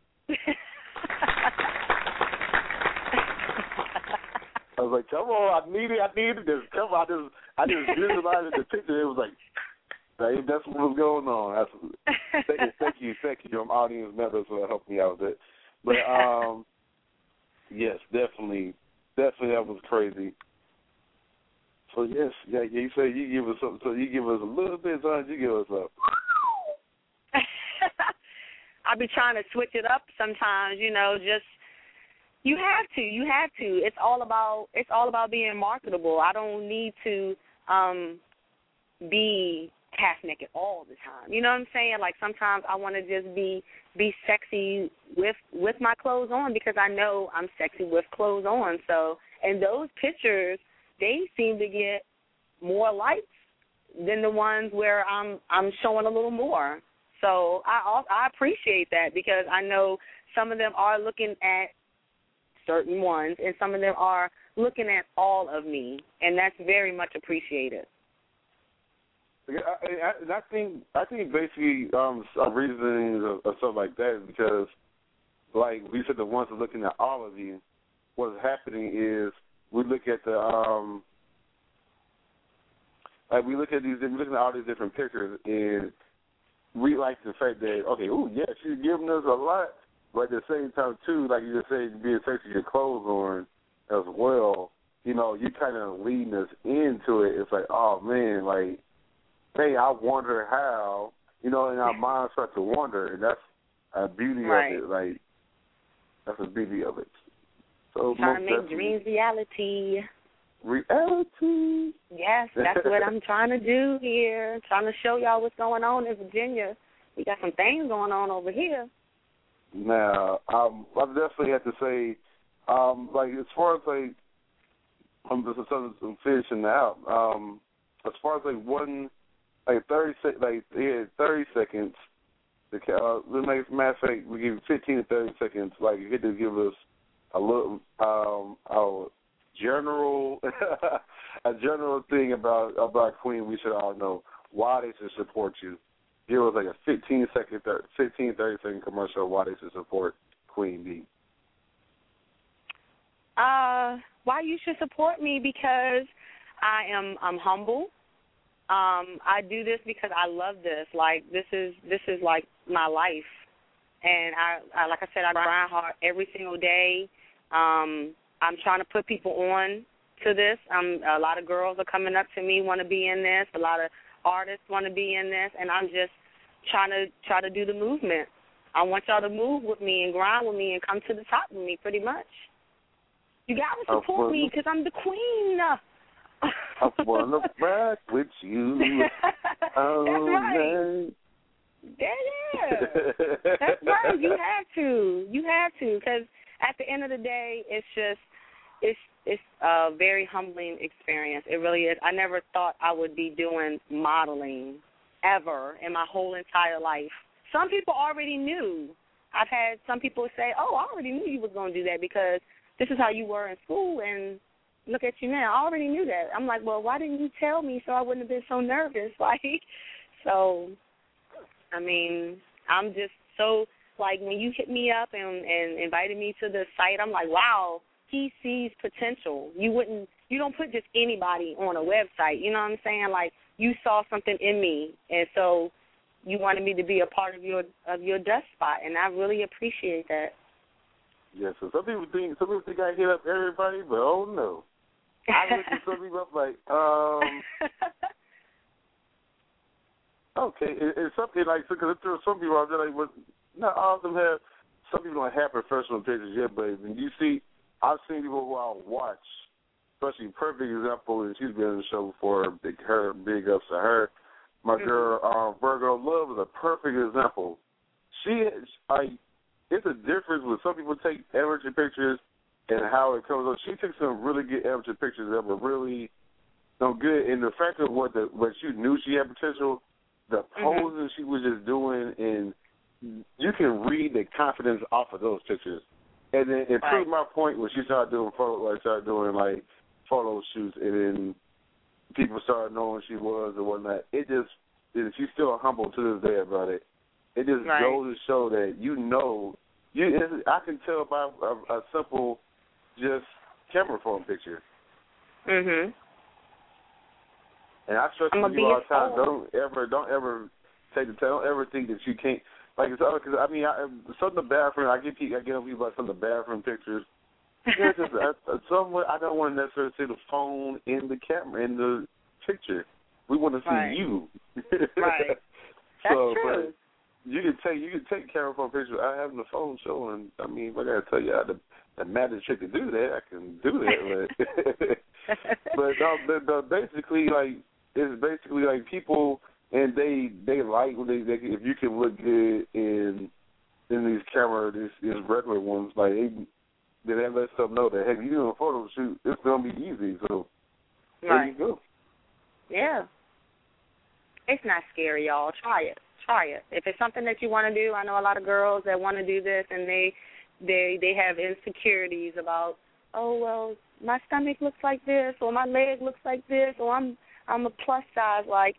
I was like, come on, I needed this. Come on, I just visualized the picture. It was like, that's what was going on. Thank you. I'm audience members for helping me out with it. But yes, definitely that was crazy. So yes, you say you give us something. So you give us a little bit, son. You give us a. I be trying to switch it up sometimes. Just you have to. It's all about being marketable. I don't need to be half naked all the time. You know what I'm saying? Like sometimes I want to just be sexy with my clothes on because I know I'm sexy with clothes on. So, and those pictures, they seem to get more likes than the ones where I'm showing a little more. So I appreciate that because I know some of them are looking at certain ones and some of them are looking at all of me, and that's very much appreciated. I think basically a reasoning of stuff like that is because, like we said, the ones that are looking at all of you, what's happening is we look at we look at all these different pictures, and we like the fact that she's giving us a lot, but at the same time too, like you just said, being sexy with your clothes on as well. You kind of leading us into it. It's like, oh man, like. Hey, I wonder how, and our minds start to wonder, and that's a beauty of it. Like, that's the beauty of it. So trying to make dreams reality. Reality. Yes, that's what I'm trying to do here. Trying to show y'all what's going on in Virginia. We got some things going on over here. Now, I definitely have to say, as far as I'm finishing out. As far as 30 seconds. Matter of fact, we give you 15 to 30 seconds. Like you get to give us a little general thing about Queen. We should all know why they should support you. Give us a 30 second commercial why they should support Queen B. Why you should support me because I'm humble. I do this because I love this. Like this is like my life, and I like I said, I grind hard every single day. I'm trying to put people on to this. A lot of girls are coming up to me, want to be in this. A lot of artists want to be in this, and I'm just try to do the movement. I want y'all to move with me and grind with me and come to the top with me, pretty much. You got to support me because I'm the queen. I want to brag with you. Oh, that's right. Yeah. That's right. You have to, because at the end of the day, it's a very humbling experience. It really is. I never thought I would be doing modeling ever in my whole entire life. Some people already knew. I've had some people say, oh, I already knew you was going to do that because this is how you were in school, and look at you now. I already knew that. I'm like, well, why didn't you tell me so I wouldn't have been so nervous? So, I mean, I'm just so, like, when you hit me up and invited me to the site, I'm like, wow, he sees potential. You don't put just anybody on a website. You know what I'm saying? Like, you saw something in me, and so you wanted me to be a part of your dust spot, and I really appreciate that. Yeah, so some people think I hit up everybody, but oh no. I look at some people up like, okay, it's something like, because there are some people out there, like, but not all of them have, some people don't have professional pictures yet, but when you see, I've seen people who I watch, especially perfect example, and she's been on the show before, big ups to her. My girl, Virgo Love, is a perfect example. It's a difference when some people take amateur pictures and how it comes up. She took some really good amateur pictures that were really good. And the fact of what she knew she had potential, the poses she was just doing, and you can read the confidence off of those pictures. And then it proved my point when she started doing photo shoots, and then people started knowing who she was and whatnot. She's still humble to this day about it. It just goes to show that I can tell by a simple, just camera phone picture. Mhm. And I stress with you all the time. Don't ever take the time. Don't ever think that you can't. Like it's other, because I mean, some of the bathroom. I get people about some of the bathroom pictures. There's just somewhere I don't want to necessarily see the phone in the camera in the picture. We want to see you. Right. That's true. But you can take camera phone pictures. I have the phone showing. I mean, if I gotta tell you how the magic trick to do that, I can do that. But basically, like it's basically like people, and they like when they if you can look good in these these regular ones, like they let them know that, hey, you do a photo shoot, it's gonna be easy. So there you go. Yeah. It's not scary, y'all. Try it. If it's something that you want to do, I know a lot of girls that want to do this, and they have insecurities about, oh, well, my stomach looks like this, or my leg looks like this, or I'm a plus size. Like,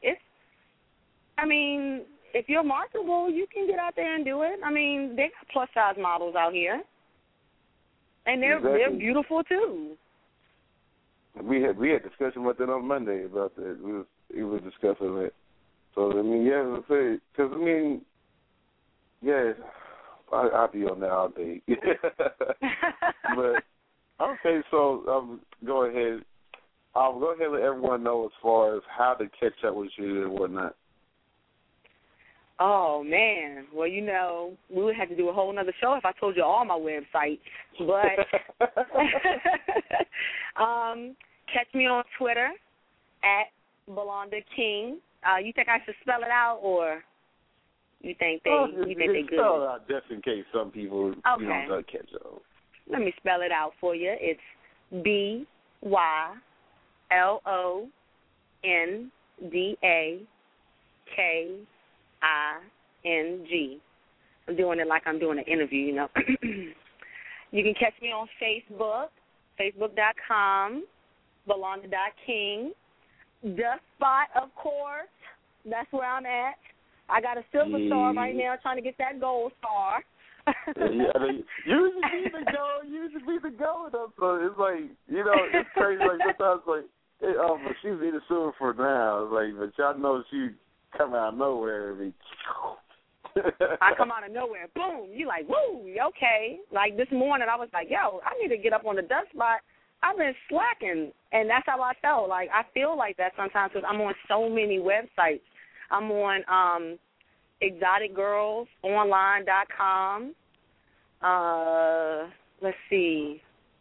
if you're marketable, you can get out there and do it. I mean, they got plus size models out here, and they're beautiful too. We had discussion with them on Monday about that. We was discussing it. So, I mean, yeah, because, I mean, yeah, I'll be on that all day. But, okay, so go ahead. I'll go ahead and let everyone know as far as how to catch up with you and whatnot. Oh, man. Well, we would have to do a whole other show if I told you all my websites. But catch me on Twitter at Belonda King. You think I should spell it out, or you think they good? Spell it out just in case some people don't catch up. Let me spell it out for you. It's BYLONDAKING. I'm doing it like I'm doing an interview, You can catch me on Facebook, facebook.com, Belonda.King. The Spot, of course. That's where I'm at. I got a silver star right now, trying to get that gold star. Usually be the gold. So it's like, it's crazy. Like sometimes, like But she's in the sewer for now. Like, but y'all know she come out of nowhere and be. I come out of nowhere, boom. You like, woo, okay. Like this morning, I was like, yo, I need to get up on the dust spot. I've been slacking, and that's how I felt. Like I feel like that sometimes because I'm on so many websites. I'm on exoticgirlsonline.com. Let's see.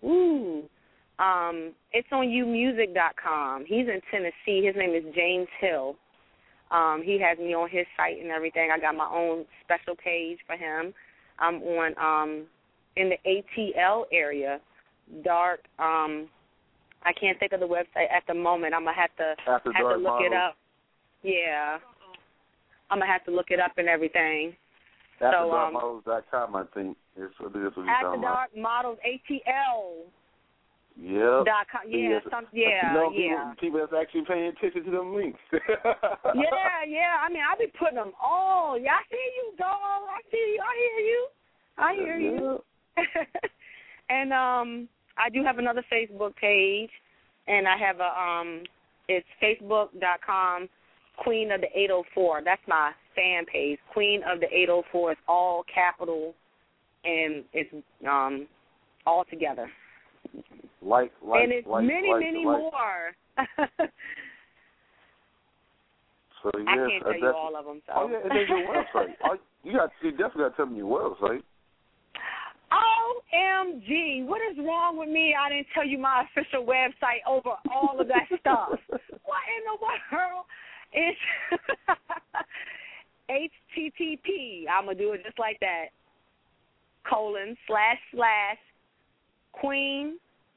It's on umusic.com. He's in Tennessee. His name is James Hill. He has me on his site and everything. I got my own special page for him. I'm on in the ATL area. Dark. I can't think of the website at the moment. I'm gonna have to look it up. Yeah. I'm gonna have to look it up and everything. AfterDarkModels.com, I think. Is what you're talking about. After Dark Models ATL. Yeah. Yeah. People that's actually paying attention to them links. yeah. I mean, I be putting them all. Yeah, I see you, dog. I see you. I hear you. And I do have another Facebook page, and I have it's facebook.com Queen of the 804. That's my fan page. Queen of the 804 is all capital, and it's all together. And it's many more. So yes, I can't tell you all of them. So. Oh yeah, and then your website. You definitely got to tell me your website. OMG, what is wrong with me? I didn't tell you my official website over all of that stuff. What in the world? It's HTTP. I'm going to do it just like that. //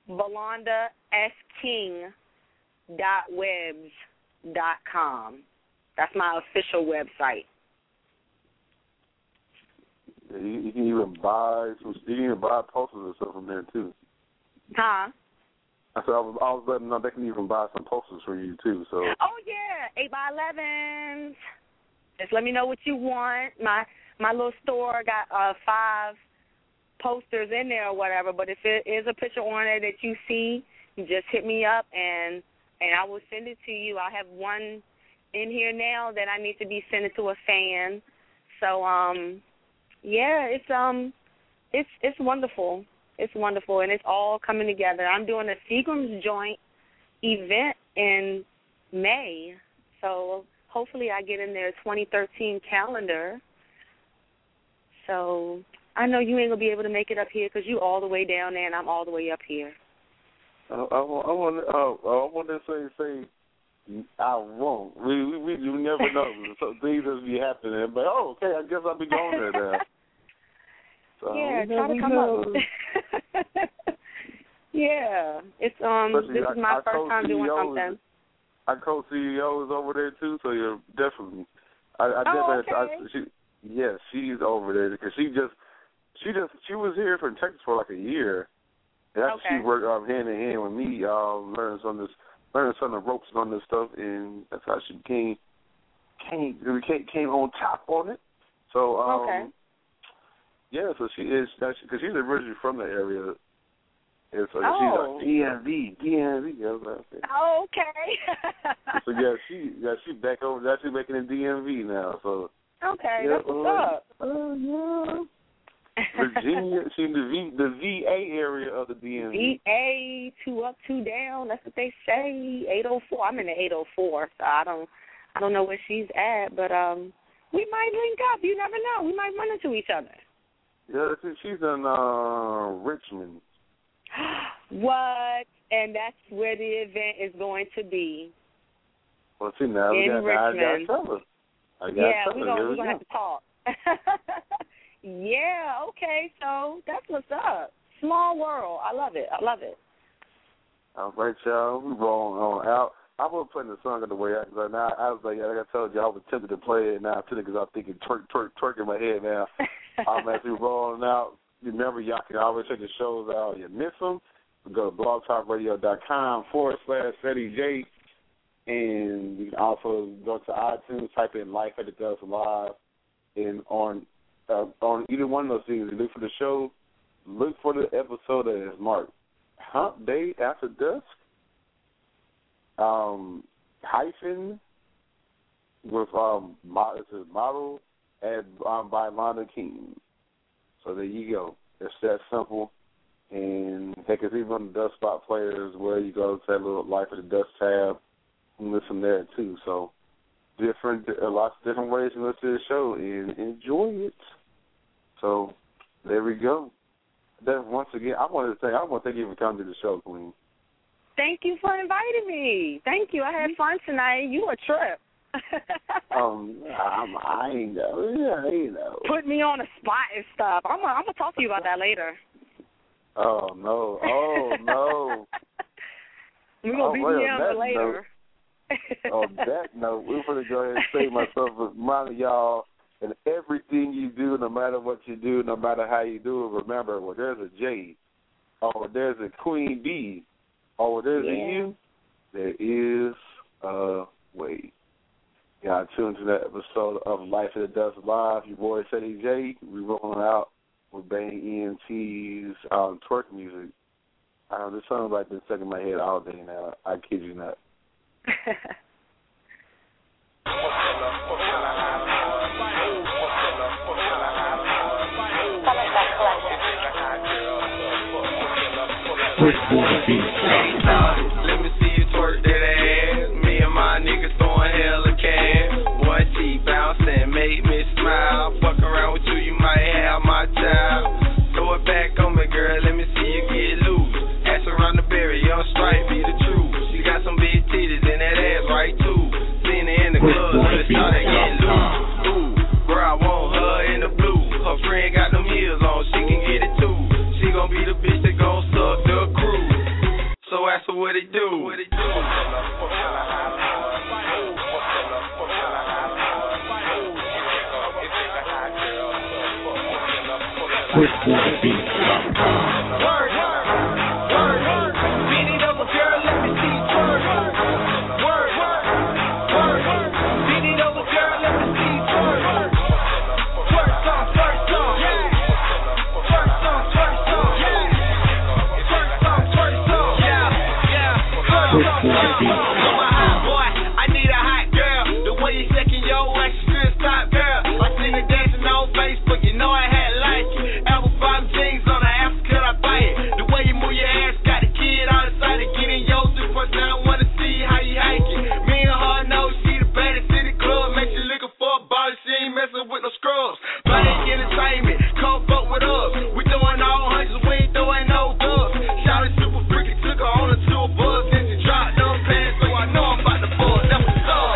QueenBelindaSking.webs.com. That's my official website. You can even buy posters and stuff from there too. Huh? I said I was letting them know they can even buy some posters for you too. So. Oh yeah, 8x11s. Just let me know what you want. My little store got 5 posters in there or whatever. But if it is a picture on there that you see, you just hit me up and I will send it to you. I have one in here now that I need to be sending to a fan. So yeah, it's wonderful. It's wonderful, and it's all coming together. I'm doing a Seagram's Joint event in May, so hopefully I get in their 2013 calendar. So I know you ain't going to be able to make it up here because you all the way down there, and I'm all the way up here. I want to say I won't. You never know. So things will be happening. But, okay, I guess I'll be going there now. So, yeah, try to come up. Yeah, it's this is my first time doing something. Our co-CEO is over there too, so you're definitely. She's over there because she was here from Texas for like a year. And after she worked hand in hand with me, learning some of the ropes on this stuff, and that's how she came on top on it. So yeah, so she is because she's originally from the area. And so she's like DMV. Oh, okay. So she back over. She's actually making it DMV now. So that's what's up. Yeah. Virginia, she's the VA area of the DMV. VA, 2 up, 2 down. That's what they say. 804. I'm in the 804, so I don't know where she's at, but we might link up. You never know. We might run into each other. Yeah, she's in Richmond. What? And that's where the event is going to be. Well, see now in Richmond. We're gonna have to talk. Yeah, okay, so that's what's up. Small world. I love it. All right, y'all. We rolling on out. I was putting the song in the way out because I was like, like I told you, I was tempted to play it now too because I'm thinking twerk in my head now. I'm actually rolling out. Remember, y'all can always check the shows out. You miss them, go to blogtalkradio.com/Freddie J. And you can also go to iTunes, type in Life at the Dusk Live. And on either one of those things, you look for the show, look for the episode that is marked Hump Day After Dusk. hyphen with it says model and by Londa King. So there you go. It's that simple. And heck, it's even on the Dust Spot players where you go to that little Life of the Dust tab and listen there too. So lots of different ways to listen to the show and enjoy it. So there we go. Then once again, I want to thank you for coming to the show, Queen. Thank you for inviting me. Thank you. I had fun tonight. You a trip. I ain't know. Put me on a spot and stuff. I'm gonna talk to you about that later. Oh no! We're gonna beat me up later. On that note, we're gonna go ahead and say myself, reminding y'all, and everything you do, no matter what you do, no matter how you do it, remember, where there's a J, or where there's a Queen B, or where there's a U, there is a way. Y'all tuned to that episode of Life of the Dust Live. Your boy Ceddy J. We rolling out with Bang ENT's twerk music. This song's like been stuck in my head all day now. I kid you not. Let me see you twerk that ass. Me and my niggas throwing hella cash. One T bouncing, make me smile. Fuck around with you, you might have my child. Throw it back on me, girl. Let me see you get loose. Ass around the berry, young stripe, be the truth. She got some big titties and that ass right too. Seen her in the club, just started getting loose. Ooh, girl, I want her in the blue. Her friend got them heels on, she can get it too. She gon' be the bitch that gon' suck the crew. So ask her what it do. What it do? I need a hot girl. The way you second your ass, you stop, girl. I seen her dancing on Facebook, you know I had like it. Apple bottom jeans on the ass, could I buy it? The way you move your ass, got a kid all excited. Get in your 3 now I wanna see how you hike it. Me and her know she the baddest in the club. Make you looking for a body, she ain't messing with no scrubs. Body entertainment, come fuck with us. We throwing all hundreds, we ain't throwing no dubs. Shouted super freaky, took her on a tour bus. Then she dropped them pants, so I know I'm about to buzz. That was up.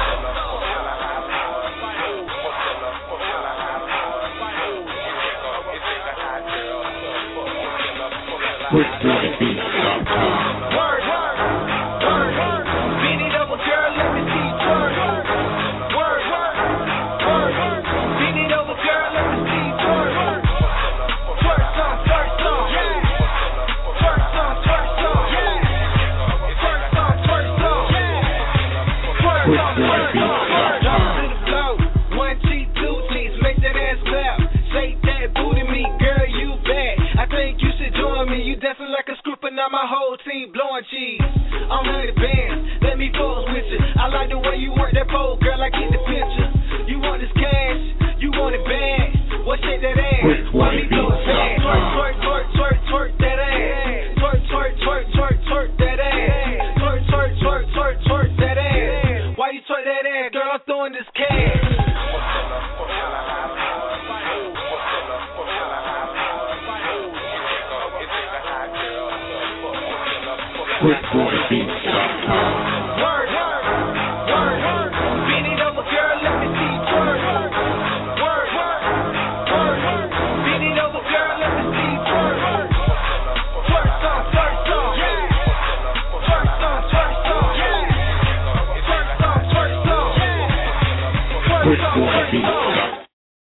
Dancing like a scoop and now my whole team blowing cheese. I'm 100 bands, let me pose with you. I like the way you work that pole, girl, I get the picture. You want this cash, you want it bad. Well, shake that ass, why me so sad? Twerk, twerk, twerk, twerk, twerk that ass. Twerk, twerk, twerk, twerk, twerk that ass. Twerk, twerk, twerk, twerk, twerk that ass. Why you twerk that ass, girl, I'm throwing this cash. Twerk,